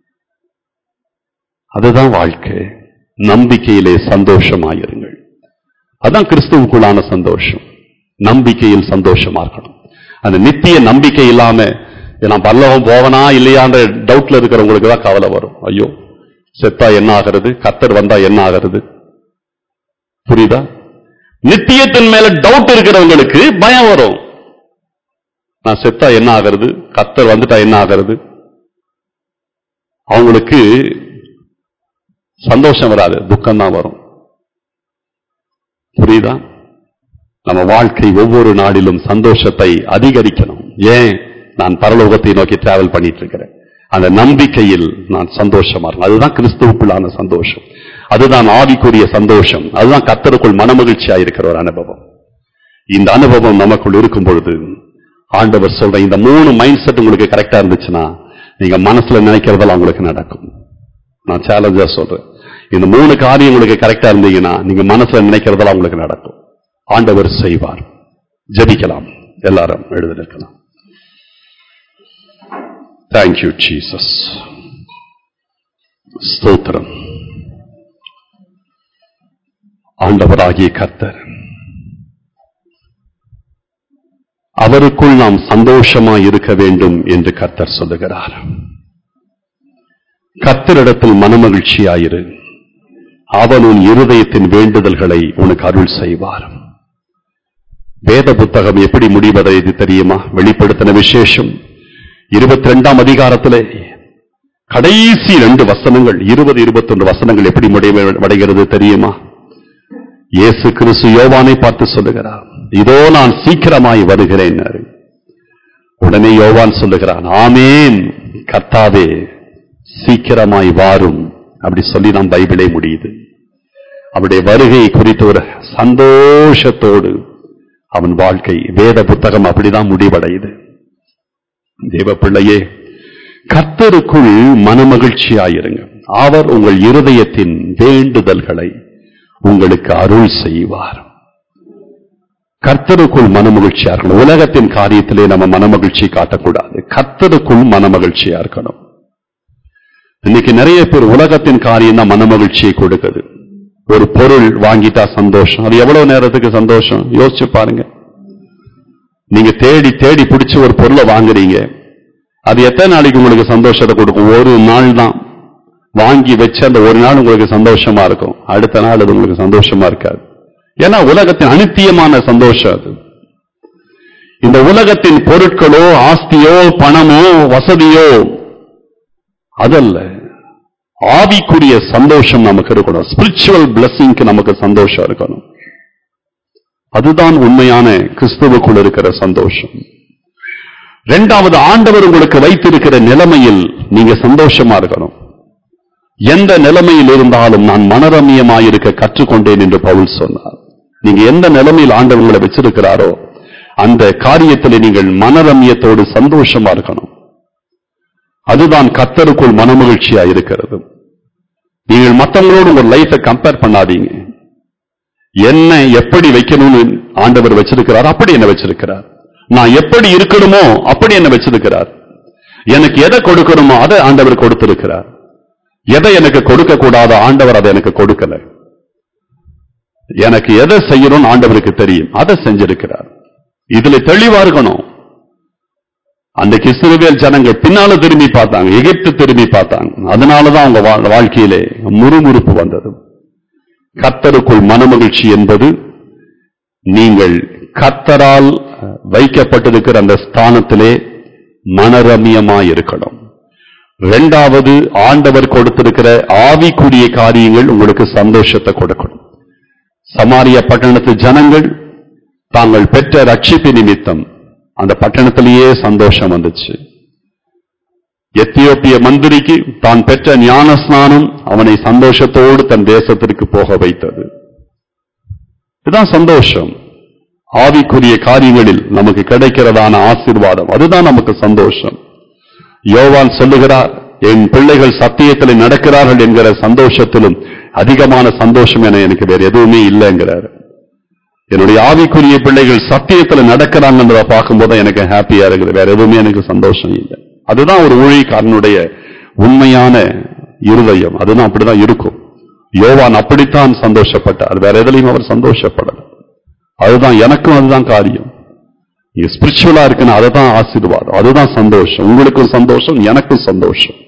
அதுதான் வாழ்க்கை. நம்பிக்கையிலே சந்தோஷமாயிருங்கள். அதான் கிறிஸ்துவுக்குள்ளான சந்தோஷம். நம்பிக்கையில் சந்தோஷமா இருக்கணும். அந்த நித்திய நம்பிக்கை இல்லாம நான் பரலோகம் போவனா இல்லையான்ற டவுட்ல இருக்கிறவங்களுக்கு தான் கவலை வரும். ஐயோ செத்தா என்ன ஆகிறது, கர்த்தர் வந்தா என்ன ஆகிறது, புரியுதா? நித்தியத்தின் மேல டவுட் இருக்கிறவங்களுக்கு பயம் வரும். நான் செத்தா என்ன ஆகிறது, கர்த்தர் வந்துட்டா என்ன ஆகிறது, அவங்களுக்கு சந்தோஷம் வராது, துக்கம் தான் வரும். புரியுதா? நம்ம வாழ்க்கை ஒவ்வொரு நாளிலும் சந்தோஷத்தை அதிகரிக்கணும். ஏன்? நான் பரலோகத்தை நோக்கி டிராவல் பண்ணிட்டு இருக்கிறேன். அந்த நம்பிக்கையில் நான் சந்தோஷமா இருக்கேன். அதுதான் கிறிஸ்துவுக்குள்ளான சந்தோஷம். அதுதான் ஆவிக்குரிய சந்தோஷம். அதுதான் கர்த்தருக்குள் மனமகிழ்ச்சியா இருக்கிற ஒரு அனுபவம். இந்த அனுபவம் நமக்குள் இருக்கும் பொழுது ஆண்டவர் சொல்ற இந்த மூணு மைண்ட் செட் உங்களுக்கு கரெக்டா இருந்துச்சுன்னா நீங்க மனசுல நினைக்கிறதெல்லாம் உங்களுக்கு நடக்கும். நான் சேலஞ்சா சொல்றேன். இந்த மூணு காரியம் உங்களுக்கு கரெக்டா இருந்தீங்கன்னா நீங்க மனசுல நினைக்கிறதெல்லாம் உங்களுக்கு நடக்கும். ஆண்டவர் செய்வார். ஜெபிக்கலாம். எல்லாரும் எழுதிருக்கலாம். Thank you Jesus. ஸ்தோத்திரம். ஆண்டவராகிய கர்த்தர், அவருக்குள் நாம் சந்தோஷமாய் இருக்க வேண்டும் என்று கர்த்தர் சொல்லுகிறார். கர்த்தரிடத்தில் மனமகிழ்ச்சியாயிரு, அவன் உன் இருதயத்தின் வேண்டுதல்களை உனக்கு அருள் செய்வார். வேத புத்தகம் எப்படி முடிவதை தெரியுமா? வெளிப்படுத்தின விசேஷம் இருபத்தி ரெண்டாம் அதிகாரத்திலே கடைசி ரெண்டு வசனங்கள், இருபது இருபத்தி ஒன்று வசனங்கள் எப்படி முடிவடைகிறது தெரியுமா? இயேசு கிறிஸ்து யோவானை பார்த்து சொல்லுகிறார், இதோ நான் சீக்கிரமாய் வருகிறேன். உடனே யோவான் சொல்லுகிறான், ஆமேன் கர்த்தாவே சீக்கிரமாய் வாரும். அப்படி சொல்லி நாம் பைபிளே முடியுது. அவருடைய வருகை குறித்த ஒரு சந்தோஷத்தோடு அவன் வாழ்க்கை, வேத புத்தகம் அப்படிதான் முடிவடையுது. தேவ பிள்ளையே, கர்த்தருக்குள் மனமகிழ்ச்சியாயிருங்க, அவர் உங்கள் இருதயத்தின் வேண்டுதல்களை உங்களுக்கு அருள் செய்வார். கர்த்தருக்குள் மனமகிழ்ச்சியா இருக்கணும். உலகத்தின் காரியத்திலே நம்ம மனமகிழ்ச்சி காட்டக்கூடாது, கர்த்தருக்குள் மனமகிழ்ச்சியா இருக்கணும். இன்னைக்கு நிறைய பேர் உலகத்தின் காரியம் தான் மனமகிழ்ச்சியை கொடுக்குது. ஒரு பொருள் வாங்கிட்டா சந்தோஷம், அது எவ்வளவு நேரத்துக்கு சந்தோஷம் யோசிச்சு பாருங்க. நீங்க தேடி தேடி பிடிச்சு ஒரு பொருளை வாங்குறீங்க, அது எத்தனை நாளைக்கு உங்களுக்கு சந்தோஷத்தை கொடுக்கும்? ஒரு நாள் தான். வாங்கி வச்சு அந்த ஒரு நாள் உங்களுக்கு சந்தோஷமா இருக்கும், அடுத்த நாள் அது உங்களுக்கு சந்தோஷமா இருக்காது. ஏன்னா உலகத்தின் அனித்தியமான சந்தோஷம் அது. இந்த உலகத்தின் பொருட்களோ ஆஸ்தியோ பணமோ வசதியோ அதல்ல, ஆவிக்குரிய சந்தோஷம் நமக்கு இருக்கணும். ஸ்பிரிச்சுவல் பிளஸிங்க்கு நமக்கு சந்தோஷம் இருக்கணும். அதுதான் உண்மையான கிறிஸ்துவுக்குள் இருக்கிற சந்தோஷம். இரண்டாவது, ஆண்டவர் உங்களுக்கு வைத்திருக்கிற நிலைமையில் நீங்க சந்தோஷமா இருக்கணும். எந்த நிலைமையில் இருந்தாலும் நான் மனரம்யமாயிருக்க கற்றுக்கொண்டேன் என்று பவுல் சொன்னார். நீங்க எந்த நிலைமையில் ஆண்டவர் உங்களை வச்சிருக்கிறாரோ அந்த காரியத்தில் நீங்கள் மனரம்யத்தோடு சந்தோஷமா இருக்கணும். அதுதான் கர்த்தருக்குள் மனமகிழ்ச்சியா இருக்கிறது. நீங்கள் மற்றவங்களோடு உங்க லைஃபை கம்பேர் பண்ணாதீங்க. என்ன எப்படி வைக்கணும்னு ஆண்டவர் வச்சிருக்கிறார், அப்படி என்ன வச்சிருக்கிறார். நான் எப்படி இருக்கணுமோ அப்படி என்ன வச்சிருக்கிறார். எனக்கு எதை கொடுக்கணுமோ அதை ஆண்டவர் கொடுத்திருக்கிறார். எதை எனக்கு கொடுக்க கூடாத ஆண்டவர் அதை எனக்கு கொடுக்கல. எனக்கு எதை செய்யணும்னு ஆண்டவருக்கு தெரியும், அதை செஞ்சிருக்கிறார். இதுல தெளிவா இருக்கணும். அந்த இஸ்ரவேல் ஜனங்கள் பின்னால திரும்பி பார்த்தாங்க, எகிப்து திரும்பி பார்த்தாங்க. அதனாலதான் அவங்க வாழ்க்கையிலே முறுமுறுப்பு வந்தது. கர்த்தருக்குள் மனமகிழ்ச்சி என்பது நீங்கள் கர்த்தரால் வைக்கப்பட்டிருக்கிற அந்த ஸ்தானத்திலே மனரம்யமாய் இருக்கணும். இரண்டாவது, ஆண்டவர் கொடுத்திருக்கிற ஆவிக்குரிய காரியங்கள் உங்களுக்கு சந்தோஷத்தை கொடுக்கணும். சமாரியா பட்டணத்து ஜனங்கள் தாங்கள் பெற்ற ரட்சிப்பு நிமித்தம் அந்த பட்டணத்திலேயே சந்தோஷம் வந்துச்சு. எத்தியோப்பிய மந்திரிக்கு தான் பெற்ற ஞான ஸ்நானம் அவனை சந்தோஷத்தோடு தன் தேசத்திற்கு போக வைத்தது. இதுதான் சந்தோஷம். ஆவிக்குரிய காரியங்களில் நமக்கு கிடைக்கிறதான ஆசீர்வாதம், அதுதான் நமக்கு சந்தோஷம். யோவான் சொல்லுகிறார், என் பிள்ளைகள் சத்தியத்தில் நடக்கிறார்கள் என்கிற சந்தோஷத்திலும் அதிகமான சந்தோஷம் என எனக்கு வேற எதுவுமே இல்லைங்கிறார். என்னுடைய ஆவிக்குரிய பிள்ளைகள் சத்தியத்தில் நடக்கிறாங்கன்றத பார்க்கும்போது எனக்கு ஹாப்பியா இருக்குது. வேற எதுவுமே எனக்கு சந்தோஷம் இல்லை. அதுதான் ஒரு ஊழியக்காரனுடைய உண்மையான இருதயம். அதுதான் அப்படிதான் இருக்கும். யோவான் அப்படித்தான் சந்தோஷப்பட்டார். வேற எதுலையும் அவர் சந்தோஷப்படல. அதுதான் எனக்கும் அதுதான் காரியம். ஸ்பிரிச்சுவலா இருக்குன்னு அதுதான் ஆசீர்வாதம், அதுதான் சந்தோஷம். உங்களுக்கும் சந்தோஷம், எனக்கும் சந்தோஷம்.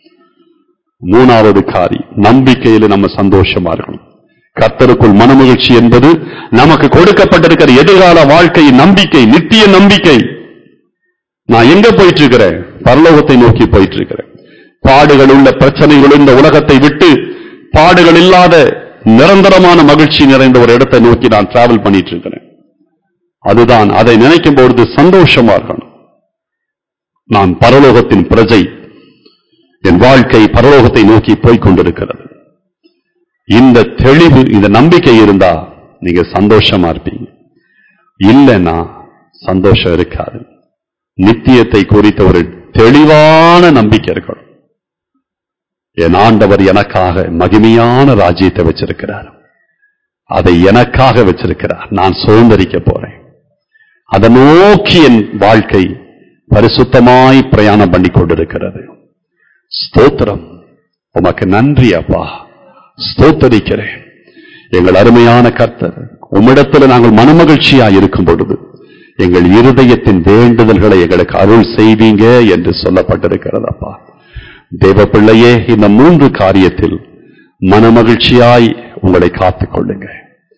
மூணாவது காரியம், நம்பிக்கையில நம்ம சந்தோஷமா இருக்கணும். கர்த்தருக்குள் மனமகிழ்ச்சி என்பது நமக்கு கொடுக்கப்பட்டிருக்கிற எதிர்கால வாழ்க்கை நம்பிக்கை, நித்திய நம்பிக்கை. நான் எங்க போயிட்டு இருக்கிறேன்? பரலோகத்தை நோக்கி போயிட்டு இருக்கிறேன். பாடுகள் உள்ள பிரச்சனைகள் இந்த உலகத்தை விட்டு பாடுகள் இல்லாத நிரந்தரமான மகிழ்ச்சி நிறைந்த ஒரு இடத்தை நோக்கி நான் டிராவல் பண்ணிட்டு இருக்கிறேன். அதுதான், அதை நினைக்கும் பொழுது சந்தோஷமா இருக்கணும். நான் பரலோகத்தின் பிரஜை, என் வாழ்க்கை பரலோகத்தை நோக்கி போய்கொண்டிருக்கிறது. இந்த தெளிவு, இந்த நம்பிக்கை இருந்தா நீங்க சந்தோஷமா இருப்பீங்க. இல்லைன்னா சந்தோஷம் இருக்காது. நித்தியத்தை குறித்த ஒரு தெளிவான நம்பிக்கை இருக்கணும். என் ஆண்டவர் எனக்காக மகிமையான ராஜ்யத்தை வச்சிருக்கிறார், அதை எனக்காக வச்சிருக்கிறார், நான் சுதந்திரிக்க போறேன். அதை நோக்கி என் வாழ்க்கை பரிசுத்தமாய் பிரயாணம் பண்ணி கொண்டிருக்கிறது. ஸ்தோத்திரம், உமக்கு நன்றி அப்பா, ஸ்தோத்தரிக்கிறேன். எங்கள் அருமையான கர்த்தர், உம்மிடத்தில் நாங்கள் மனமகிழ்ச்சியா இருக்கும் பொழுது எங்கள் இருதயத்தின் வேண்டுதல்களை எங்களுக்கு அருள் செய்வீங்க என்று சொல்லப்பட்டிருக்கிறது அப்பா. தேவ பிள்ளையே, இந்த மூன்று காரியத்தில் மனமகிழ்ச்சியாய் உங்களை காத்துக் கொள்ளுங்க.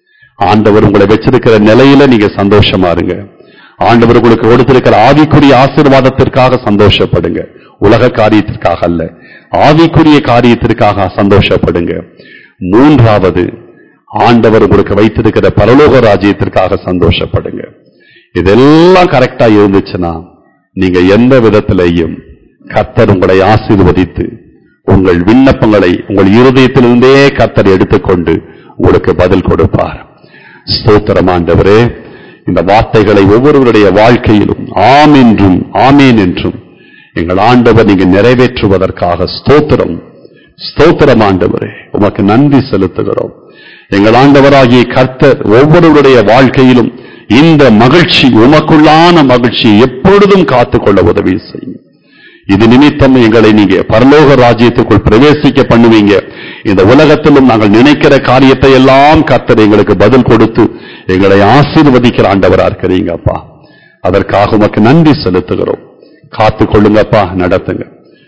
ஆண்டவர் உங்களை வச்சிருக்கிற நிலையில நீங்க சந்தோஷமா இருங்க. ஆண்டவர் உங்களுக்கு கொடுத்திருக்கிற ஆவிக்குரிய ஆசீர்வாதத்திற்காக சந்தோஷப்படுங்க. உலக காரியத்திற்காக அல்ல, ஆவிக்குரிய காரியத்திற்காக சந்தோஷப்படுங்க. மூன்றாவது, ஆண்டவர் உங்களுக்கு வைத்திருக்கிற பரலோக ராஜ்யத்திற்காக சந்தோஷப்படுங்க. இதெல்லாம் கரெக்டா இருந்துச்சுன்னா நீங்க எந்த விதத்திலையும் கர்த்தர் உங்களை ஆசீர்வதித்து உங்கள் விண்ணப்பங்களை உங்கள் இருதயத்திலிருந்தே கர்த்தர் எடுத்துக்கொண்டு உங்களுக்கு பதில் கொடுப்பார். ஸ்தோத்திரம் ஆண்டவரே. இந்த வார்த்தைகளை ஒவ்வொருவருடைய வாழ்க்கையிலும் ஆம் என்றும் ஆமேன் என்றும் எங்கள் ஆண்டவர் நீங்க நிறைவேற்றுவதற்காக ஸ்தோத்திரம், ஸ்தோத்திரம் ஆண்டவரே. உமக்கு நன்றி செலுத்துகிறோம். எங்கள் ஆண்டவராகிய கர்த்தர் ஒவ்வொருவருடைய வாழ்க்கையிலும் இந்த மகிழ்ச்சி, உமக்குள்ளான மகிழ்ச்சி எப்பொழுதும் காத்துக்கொள்ள உதவி செய்யும். இது நிமித்தம் எங்களை நீங்க பரலோக ராஜ்யத்துக்குள் பிரவேசிக்க பண்ணுவீங்க. இந்த உலகத்திலும் நாங்கள் நினைக்கிற காரியத்தை எல்லாம் கர்த்தர் எங்களுக்கு பதில் கொடுத்து எங்களை ஆசீர்வதிக்கிற ஆண்டவரா இருக்கிறீங்க அப்பா. அதற்காக உமக்கு நன்றி செலுத்துகிறோம். காத்துக்கொள்ளுங்கப்பா, நடத்துங்க.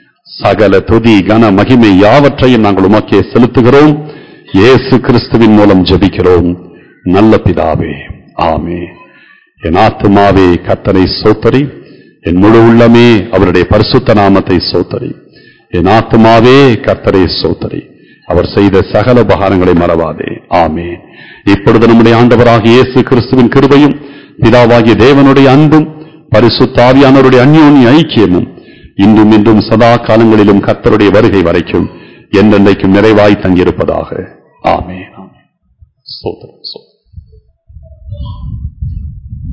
சகல துதி கன மகிமை யாவற்றையும் நாங்கள் உமக்கே செலுத்துகிறோம். இயேசு கிறிஸ்துவின் மூலம் ஜெபிக்கிறோம் நல்ல பிதாவே, ஆமே. என் ஆத்துமாவே கர்த்தரை ஸ்தோத்தரி, என் முழு உள்ளமே அவருடைய பரிசுத்த நாமத்தை ஸ்தோத்தரி. என் ஆத்துமாவே கர்த்தரை ஸ்தோத்தரி, அவர் செய்த சகல உபகாரங்களை மறவாதே, ஆமே. இப்பொழுது நம்முடைய ஆண்டவராகிய இயேசு கிறிஸ்துவின் கிருபையும் பிதாவாகிய தேவனுடைய அன்பும் பரிசுத்த ஆவியானவருடைய அந்யோன்ய ஐக்கியமும் இன்றும் இன்றும் சதா காலங்களிலும் கர்த்தருடைய வருகை வரைக்கும் என்றென்றைக்கும் நிறைவாய் தங்கியிருப்பதாக. ஆமென். ஆமென். ஸ்தோத்திரம். ஸ்தோத்திரம்.